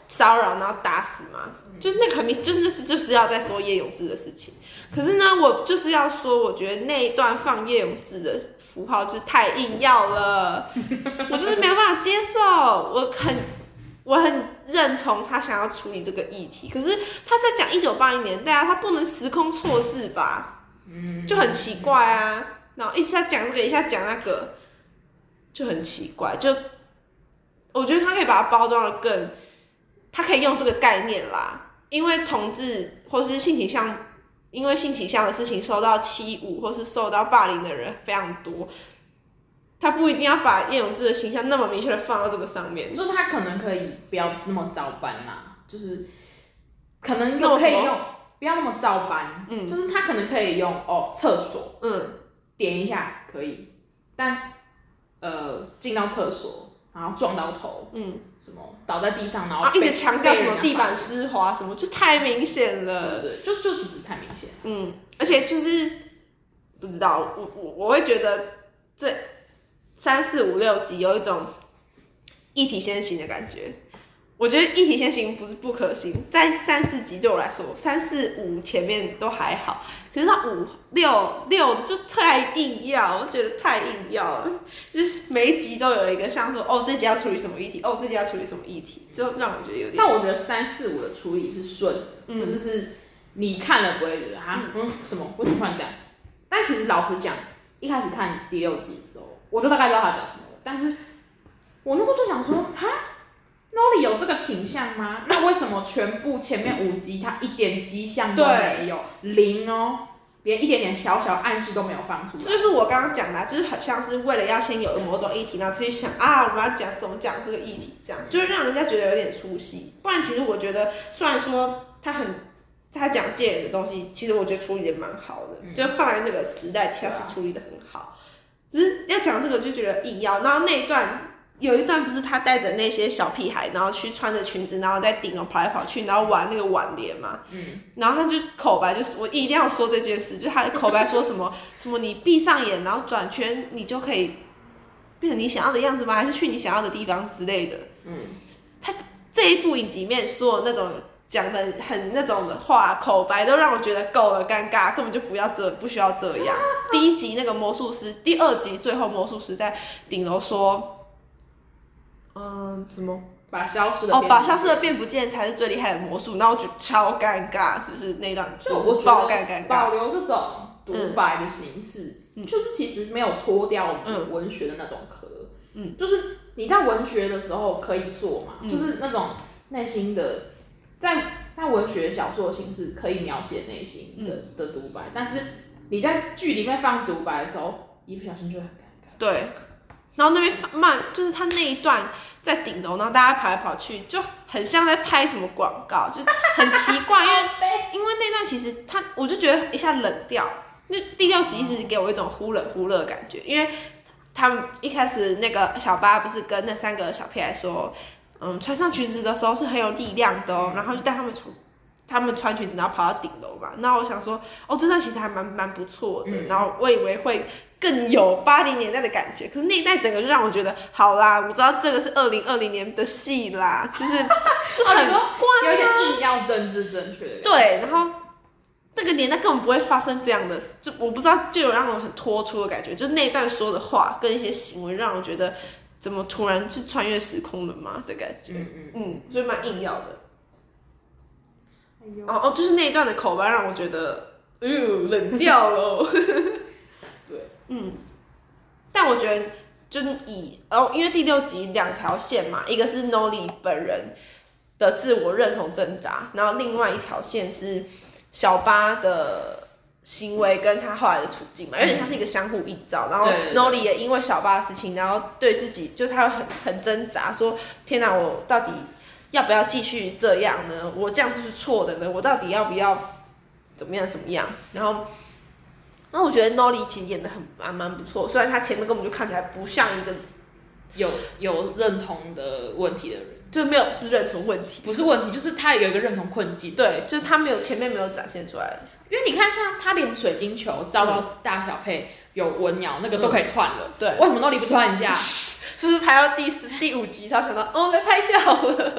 骚扰然后打死吗？就那个很明，就是那是就是要在说叶永志的事情。可是呢，我就是要说，我觉得那一段放叶永志的符号就是太硬要了，我就是没有办法接受。我很我很认同他想要处理这个议题，可是他在讲一九八零年代啊，他不能时空错置吧？就很奇怪啊。然后一下讲这个，一下讲那个，就很奇怪。就我觉得他可以把它包装的更，他可以用这个概念啦，因为同志或是性倾向。因为性倾向的事情受到欺侮或是受到霸凌的人非常多，他不一定要把叶永志的形象那么明确的放到这个上面。 就是他可能可以不要那么照搬啦，就是可能有可以用不要那么照搬，嗯，就是他可能可以用哦厕所，嗯，点一下可以，但呃进到厕所。然后撞到头，嗯，什么倒在地上，然后一直强调什么地板湿滑什么，就太明显了。 对对，就就其实太明显了。 嗯，而且就是不知道，我我我会觉得这三四五六集有一种一体先行的感觉。我觉得一体先行不是不可行，在三四集对我来说，三四五前面都还好，可是到五六六就太硬要，我觉得太硬要了，就是每一集都有一个像说哦这集要处理什么议题，哦这集要处理什么议题，就让我觉得有点。 但我觉得三四五的处理是顺，嗯、就是是你看了不会觉得哈嗯什么为什么突然这样？但其实老实讲，一开始看第六集的时候，我就大概知道他讲什么，但是我那时候就想说哈。Nolly 有这个倾向吗？那为什么全部前面五集他一点迹象都没有，零哦，连一点点小小暗示都没有放出来？ 这就是我刚刚讲的、啊，就是很像是为了要先有某种议题，然后自己想啊，我们要讲怎么讲这个议题，这样就是让人家觉得有点出戏。不然其实我觉得，虽然说他很他讲戒人的东西，其实我觉得处理的蛮好的，嗯、就放在那个时代底下是处理的很好。只是要讲这个就觉得硬要，然后那一段。有一段不是他带着那些小屁孩，然后去穿着裙子，然后在顶楼跑来跑去，然后玩那个挽联嘛。嗯。然后他就口白，就是我一定要说这件事，就他的口白说什么什么，你闭上眼，然后转圈，你就可以变成你想要的样子吗？还是去你想要的地方之类的？嗯。他这一部影集里面所有那种讲的很那种的话，口白都让我觉得够了，尴尬，根本就不要这，不需要这样。第一集那个魔术师，第二集最后魔术师在顶楼说。嗯，什么？ 把消失的哦，把消失的变不见才是最厉害的魔术，然后我觉得超尴尬，就是那段就我爆尴尴尬。 保留这种独白的形式，嗯、就是其实没有脱掉文学的那种壳。嗯，就是你在文学的时候可以做嘛，嗯、就是那种内心的，在在文学小说的形式可以描写内心的、嗯、的独白，但是你在剧里面放独白的时候，一不小心就会很尴尬。 对。然后那边慢，就是他那一段在顶楼，然后大家跑来跑去，就很像在拍什么广告，就很奇怪，因为因为那段其实他，我就觉得一下冷掉，就第六集一直给我一种忽冷忽热的感觉，因为他们一开始那个小八不是跟那三个小屁孩说，嗯，穿上裙子的时候是很有力量的哦，然后就带他们从他们穿裙子，然后跑到顶楼嘛，那我想说，哦，这段其实还蛮蛮不错的，嗯、然后我以为会。更有八零年代的感觉，可是那一代整个就让我觉得，好啦，我知道这个是二零二零年的戏啦，就是就很怪、啊， 有点硬要政治正确的。 对，然后那个年代根本不会发生这样的，就我不知道，就有让我很脱出的感觉，就那一段说的话跟一些行为，让我觉得怎么突然是穿越时空了吗的感觉，嗯嗯嗯，所以蛮硬要的。哎呦，哦哦，就是那一段的口白让我觉得，哎呦，冷掉了。嗯，但我觉得就是以哦，因为第六集两条线嘛，一个是 Nolly 本人的自我认同挣扎，然后另外一条线是小八的行为跟他后来的处境嘛，有点像是一个相互映照。然后 Nolly 也因为小八的事情，然后对自己就他会很很挣扎，说天哪，我到底要不要继续这样呢？我这样是不是错的呢？我到底要不要怎么样怎么样？然后。那我觉得 Nolly 其实演的很蛮蛮不错，虽然他前面根本就看起来不像一个有有认同的问题的人， 就没有认同问题， 不是问题，就是他有一个认同困境。 对，就是他没有前面没有展现出来， 因为你看，像他连水晶球、糟糕大小配、有文鸟那个都可以串了，嗯、 对， 为什么 Nolly 不串一下？ 就是拍到第四、第五集才想到，哦，再拍一下好了。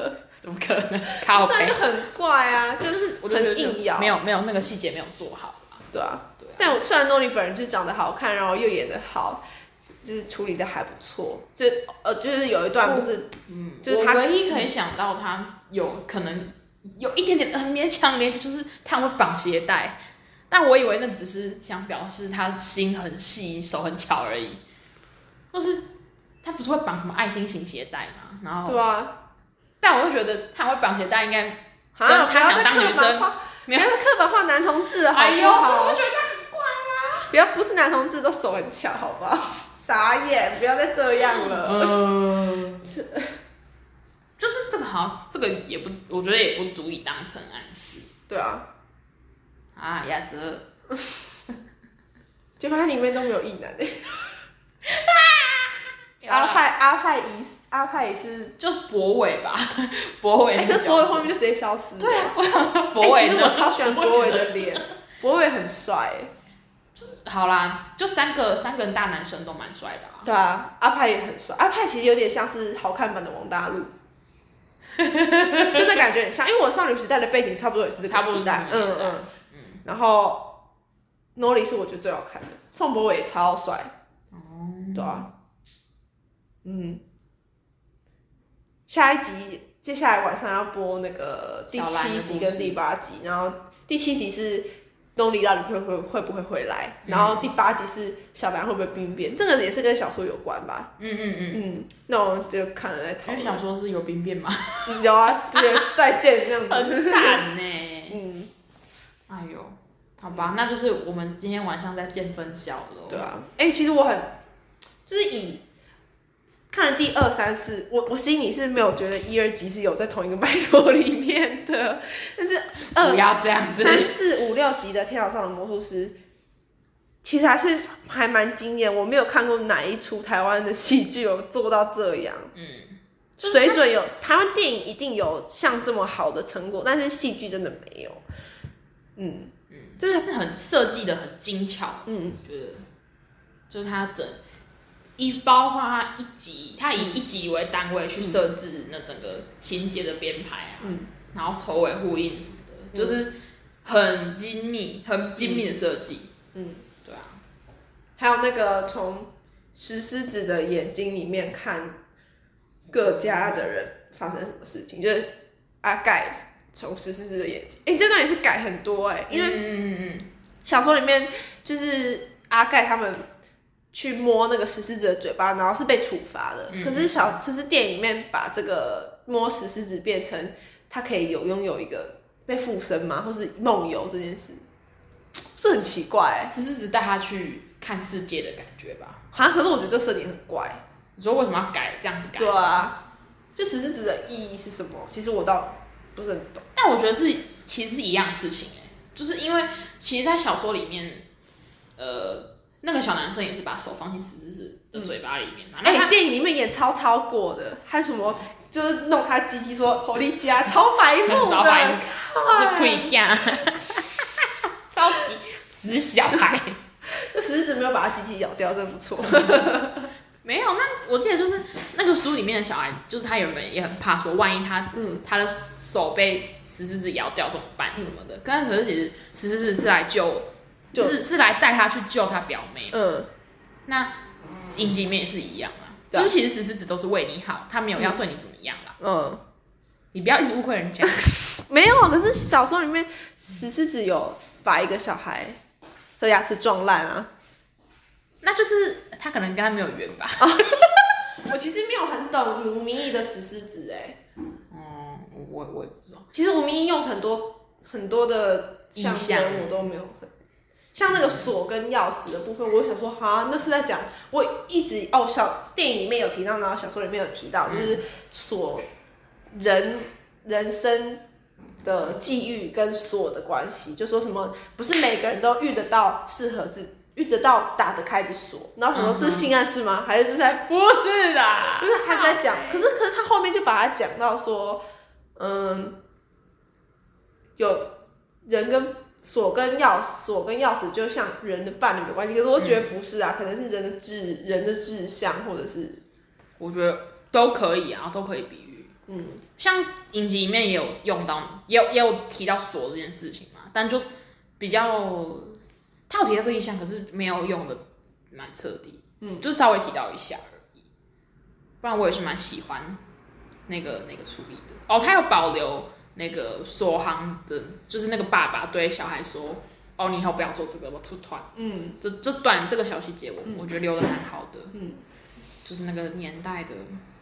怎么可能？靠北就很怪啊，就是很硬咬， 没有没有那个细节没有做好啦。 对啊，对啊。但我虽然诺里本人就长得好看，然后又演得好，就是处理的还不错。就呃，就是有一段不是， 嗯， 就是他唯一可以想到他有可能有一点点很勉强连接，就是他会绑鞋带。但我以为那只是想表示他心很细、手很巧而已，或是他不是会绑什么爱心型鞋带吗？然后对啊， 但我就觉得他会绑鞋带应该跟啊， 他想当女生， 不要再刻板化男同志了，好不好？ 哎呦，我觉得这样很怪啊！ 不要不是男同志都手很巧，好不好？傻眼，不要再这样了。 嗯，就是这个好像这个也不，我觉得也不足以当成暗示。 对啊。 啊，亚泽， 就发现里面都没有异男诶。阿派阿派一阿派也是就是博伟吧，博伟、欸。 可是博伟后面就直接消失了。 对啊，我想博伟、欸。 其实我超喜欢博伟的脸，博伟很帅诶。 就是好啦，就三个三个大男生都蛮帅的啊。 对啊，阿派也很帅，阿派其实有点像是好看版的王大陆。就那感觉很像，因为我少女时代的背景差不多也是这个时代，嗯嗯。然后 Nori 是我觉得最好看的，宋博伟也超帅，哦，对啊，嗯，下一集接下来晚上要播那个第七集跟第八集，然后第七集是 Nori 到底会会会不会回来，然后第八集是小兰会不会兵变，这个也是跟小说有关吧？ 嗯嗯嗯嗯，那我就看了再讨论。 因为小说是有兵变吗？ 有啊，就是再见那样子， 很惨呢。 嗯， 哎呦。好吧，那就是我们今天晚上再见分晓了。 对啊，哎、欸，其实我很，就是以看了第二三四，我我心里是没有觉得一二集是有在同一个脉络里面的，但是二不要这样子， 三四五六集的《天桥上的魔术师》，其实还是还蛮惊艳。我没有看过哪一出台湾的戏剧有做到这样，嗯，水准有台湾电影一定有像这么好的成果，但是戏剧真的没有，嗯。 就是、就是很设计的很精巧，嗯，觉得就是它整一包括它一集，它以一集为单位去设置那整个情节的编排啊，嗯，然后头尾呼应什么的，嗯、就是很精密、很精密的设计，嗯，对啊。 还有那个从石狮子的眼睛里面看各家的人发生什么事情，就是阿盖。从石狮子的眼睛，哎、欸，这段也是改很多哎、欸，因为小说里面就是阿盖他们去摸那个石狮子的嘴巴，然后是被处罚的。嗯、可是小，可是电影里面把这个摸石狮子变成他可以有拥有一个被附身嘛，或是梦游这件事，是很奇怪、欸。 石狮子带他去看世界的感觉吧？ 好像，可是我觉得这设定很怪。 你说为什么要改这样子改？ 对啊，就石狮子的意义是什么？其实我倒不是很懂， 但我觉得是其实是一样的事情哎、欸，就是因为其实，在小说里面，呃，那个小男生也是把手放进石狮子的嘴巴里面嘛。哎、 嗯欸，电影里面演超超过的，还有什么就是弄他鸡鸡说“火力加”，超白目的， 超白目，是配架，超级死小孩。 就石狮子没有把他鸡鸡咬掉，真的不错。 没有，那我记得就是那个书里面的小孩，就是他原本也很怕说，万一他、嗯、他的手被石狮子咬掉怎么办什么的。但是可是其实石狮子是来救，是是来带他去救他表妹。嗯，那影集里面也是一样啦，嗯、就是其实石狮子都是为你好，他没有要对你怎么样啦。嗯，你不要一直误会人家。 没有，可是小说里面石狮子有把一个小孩这牙齿撞烂啊。 那就是他可能跟他没有缘吧。 我其实没有很懂吴明义的石狮子哎、欸。 嗯，我我也不知道。 其实吴明义用很多很多的象征，我都没有很。像那个锁跟钥匙的部分，我想说，哈，那是在讲我一直哦，小电影里面有提到，然后小说里面有提到，就是锁人人生的际遇跟锁的关系，就说什么不是每个人都遇得到适合自己。遇得到打得开的锁，然后想说这是性暗示吗？还是在？ 不是的， 就是他在讲，可是可是他后面就把它讲到说，嗯，有人跟锁跟钥匙，锁跟钥匙就像人的伴侣的关系，可是我觉得不是啊，嗯、可能是人的志人的志向，或者是我觉得都可以啊，都可以比喻。 嗯，像影集里面也有用到，也有也有提到锁这件事情嘛，但就比较他有提到这一项，可是没有用的蛮彻底，嗯，就稍微提到一下而已。不然我也是蛮喜欢那个那个处理的。哦，他有保留那个锁行的，就是那个爸爸对小孩说：“哦，你以后不要做这个，我出团。”嗯，这这段这个小细节我，我、嗯、我觉得留的蛮好的。嗯，就是那个年代的。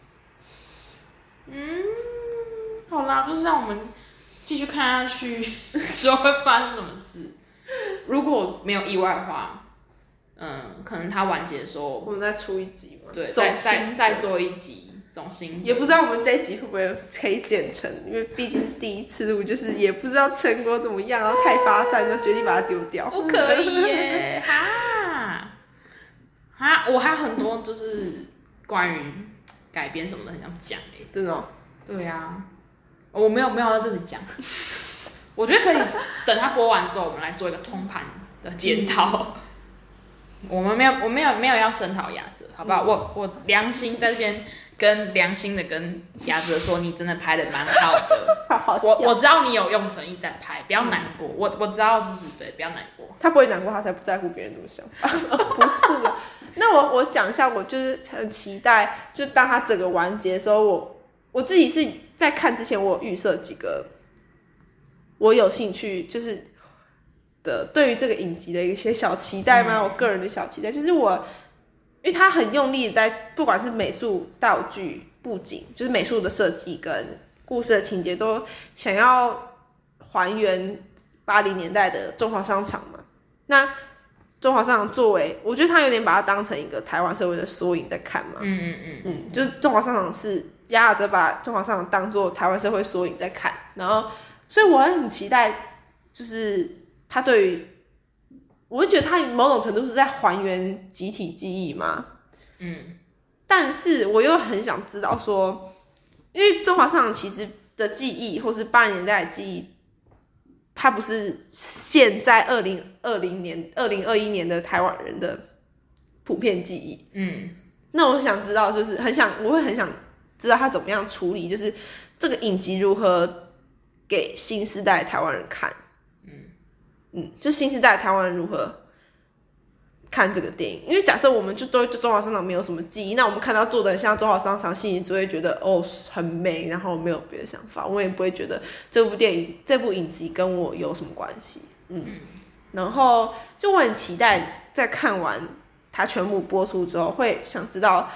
嗯，好啦，就是让我们继续看下去，之后会发生什么事。如果没有意外的话，嗯，可能它完结的时候， 我们再出一集嘛。 对，再再再做一集总新。 也不知道我们这一集会不会可以剪成，因为毕竟是第一次录，就是也不知道成果怎么样，然后太发散，就决定把它丢掉。 不可以耶，哈，哈，我还有很多就是关于改编什么的很想讲哎， 真的、哦？ 对啊，我没有没有在这里讲，我觉得可以等它播完之后，我们来做一个通盘的检讨。嗯、我们没有，我没有没有要声讨雅哲，好不好？嗯、我我良心在这边跟良心的跟雅哲说，你真的拍的蛮好的。 好我我知道你有用诚意在拍，不要难过。嗯、我我知道就是对，不要难过。 他不会难过，他才不在乎别人怎么想法。不是的。那我我讲一下，我就是很期待，就是当他整个完结的时候，我我自己是在看之前，我有预设几个我有兴趣，就是的对于这个影集的一些小期待嘛，嗯、我个人的小期待，就是我，因为他很用力在，不管是美术、道具、布景，就是美术的设计跟故事的情节，都想要还原八零年代的中华商场嘛。那中华商场作为，我觉得他有点把它当成一个台湾社会的缩影在看嘛。嗯嗯嗯嗯，就是中华商场是雅哲把中华商场当做台湾社会缩影在看，然后所以我还很期待，就是他对于，我会觉得他某种程度是在还原集体记忆嘛。嗯，但是我又很想知道说，因为中华商场其实的记忆，或是八零年代的记忆。它不是现在二零二零年、二零二一年的台湾人的普遍记忆。嗯，那我想知道，就是很想，我会很想知道他怎么样处理，就是这个影集如何给新时代的台湾人看。嗯嗯，就新时代的台湾人如何看这个电影？因为假设我们就对中华商场没有什么记忆，那我们看到做的很像中华商场，心里就会觉得哦很美，然后没有别的想法，我也不会觉得这部电影、这部影集跟我有什么关系。嗯，然后就我很期待在看完它全部播出之后，会想知道，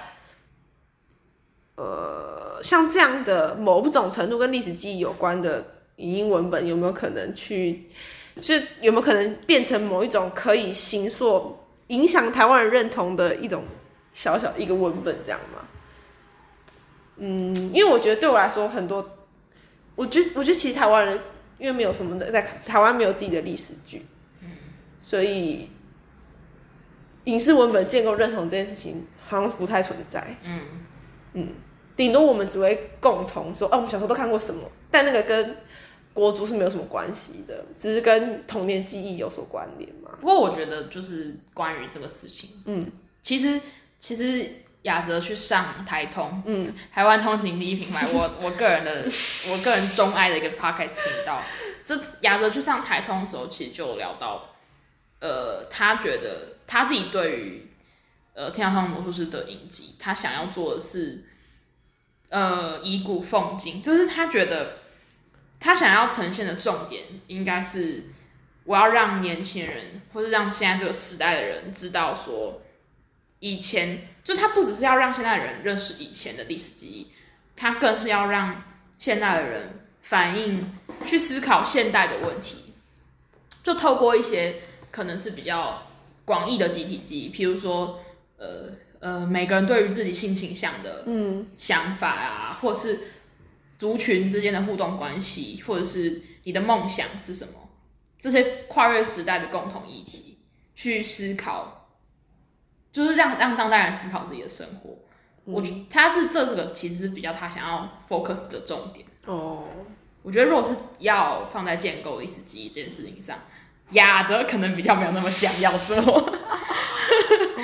呃，像这样的某种程度跟历史记忆有关的影音文本，有没有可能去，就是有没有可能变成某一种可以形塑。影响台湾人认同的一种小小一个文本，这样吗？嗯，因为我觉得对我来说，很多，我觉得我觉得其实台湾人因为没有什么在台湾没有自己的历史剧，嗯，所以影视文本建构认同这件事情好像是不太存在。嗯嗯，顶多我们只会共同说，哦、啊，我们小时候都看过什么，但那个跟国族是没有什么关系的，只是跟童年记忆有所关联嘛。 不过我觉得就是关于这个事情，嗯，其实其实雅哲去上台通，嗯，台湾通勤第一品牌，我我个人的我个人钟爱的一个 podcast 频道，这雅哲去上台通的时候，其实就有聊到，呃，他觉得他自己对于呃《天桥上的魔术师》的影集，他想要做的是，呃，以古讽今，就是他觉得。他想要呈现的重点应该是，我要让年轻人，或是让现在这个时代的人知道说，以前就他不只是要让现在的人认识以前的历史记忆，他更是要让现代的人反映、去思考现代的问题，就透过一些可能是比较广义的集体记忆，譬如说，呃呃，每个人对于自己性倾向的想法啊，或是。族群之间的互动关系，或者是你的梦想是什么？这些跨越时代的共同议题，去思考，就是让让当代人思考自己的生活。嗯、我他是这个其实是比较他想要 focus 的重点。哦，我觉得如果是要放在建构历史记忆这件事情上，雅哲可能比较没有那么想要做。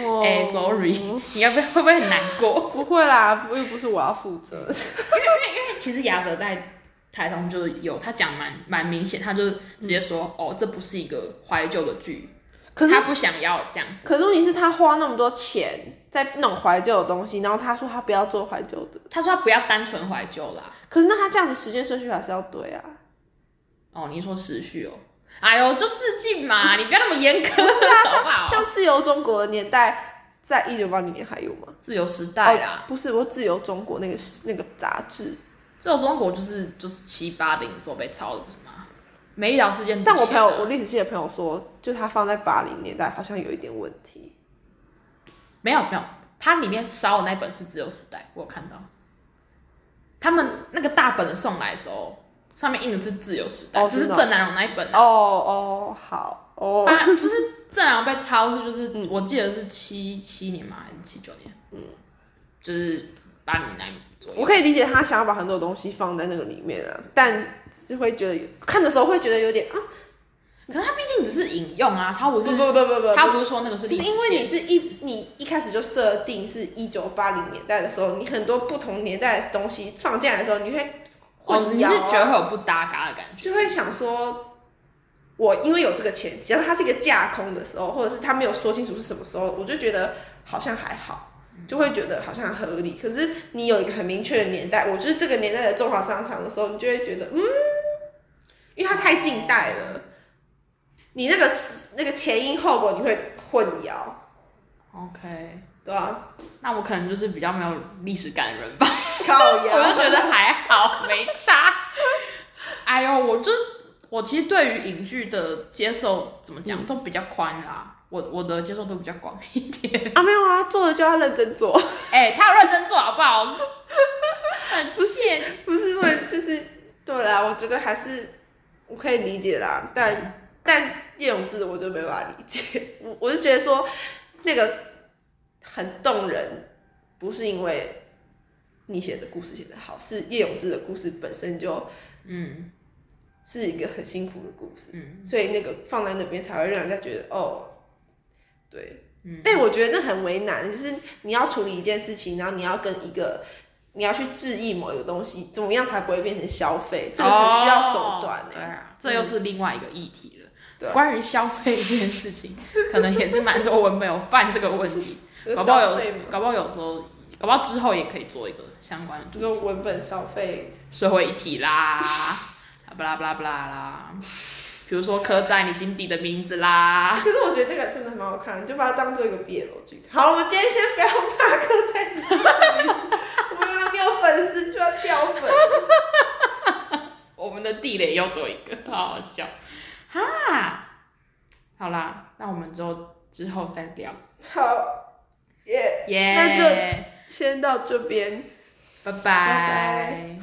哎、欸、，sorry， 你要不会不会很难过？ 不会啦，又不是我要负责。 因为因为因为其实雅泽在台中就有他讲蛮蛮明显，他就直接说、嗯、哦，这不是一个怀旧的剧，可是他不想要这样子。 可是问题是他花那么多钱在那种怀旧的东西，然后他说他不要做怀旧的， 他说他不要单纯怀旧啦。 可是那他这样子时间顺序还是要对啊。 哦，你说时序哦？哎呦，就致敬嘛，你不要那么严格。 不是啊， 好不好？ 像像自由中国的年代，在一九八零年还有吗？ 自由时代啦， 哦、不是，我自由中国那个那个杂志。 自由中国就是就是七八零的时候被抄的，不是吗？美丽岛事件、啊。 但我朋友，我历史系的朋友说，就他放在八零年代好像有一点问题。 没有没有，它里面烧的那本是自由时代，我有看到。他们那个大本的送来的时候，上面印的是自由时代，哦、就是郑南榕那一本、 啊。哦哦，好哦。 啊，就是郑南榕被抄是就是、嗯，我记得是七七年嘛，还是七九年？嗯，就是八零年左右。 我可以理解他想要把很多东西放在那个里面啊，但是会觉得看的时候会觉得有点啊。 可是他毕竟只是引用啊，他不是不不不不不， 他不是说那个是历史就是因为你是一你一开始就设定是一九八零年代的时候，你很多不同年代的东西放进来的时候，你会混淆、啊哦， 你是觉得会有不搭嘎的感觉， 就会想说，我因为有这个钱，只要它是一个架空的时候，或者是他没有说清楚是什么时候，我就觉得好像还好，就会觉得好像合理。可是你有一个很明确的年代，我就是这个年代的中华商场的时候，你就会觉得嗯，因为它太近代了。你那个那个前因后果你会混淆 ，OK， 对啊， 那我可能就是比较没有历史感的人吧， 靠腰我就觉得还好，没差。哎呦，我就我其实对于影剧的接受怎么讲、嗯、都比较宽啦，我我的接受度比较广一点。 啊，没有啊，做的就要认真做。 哎、欸，他有认真做好不好？很贱， 不是问就是对啦，我觉得还是我可以理解啦，但。嗯但叶永志的我就没办法理解，我我是觉得说那个很动人，不是因为你写的故事写得好，是叶永志的故事本身就嗯是一个很辛苦的故事，嗯，所以那个放在那边才会让人家觉得哦，对，嗯，但我觉得那很为难，就是你要处理一件事情，然后你要跟一个你要去质疑某一个东西，怎么样才不会变成消费，这个很需要手段欸， 对啊，这又是另外一个议题了。关于消费这件事情，可能也是蛮多文本有犯这个问题，搞不好有，搞不好有时候，搞不好之后也可以做一个相关的， 就说文本消费、 社会议题啦，巴拉巴拉巴拉啦，比如说刻在你心底的名字啦。 可是我觉得那个真的蛮好看，你就把它当做一个B L剧。好，我们今天先不要骂刻在你心底的名字，我们还没有粉丝就要掉粉。 我们的地雷又多一个，好好笑。哈，好啦，那我们就之后再聊。 好，耶、 耶， 那就先到这边， 拜拜。 拜拜。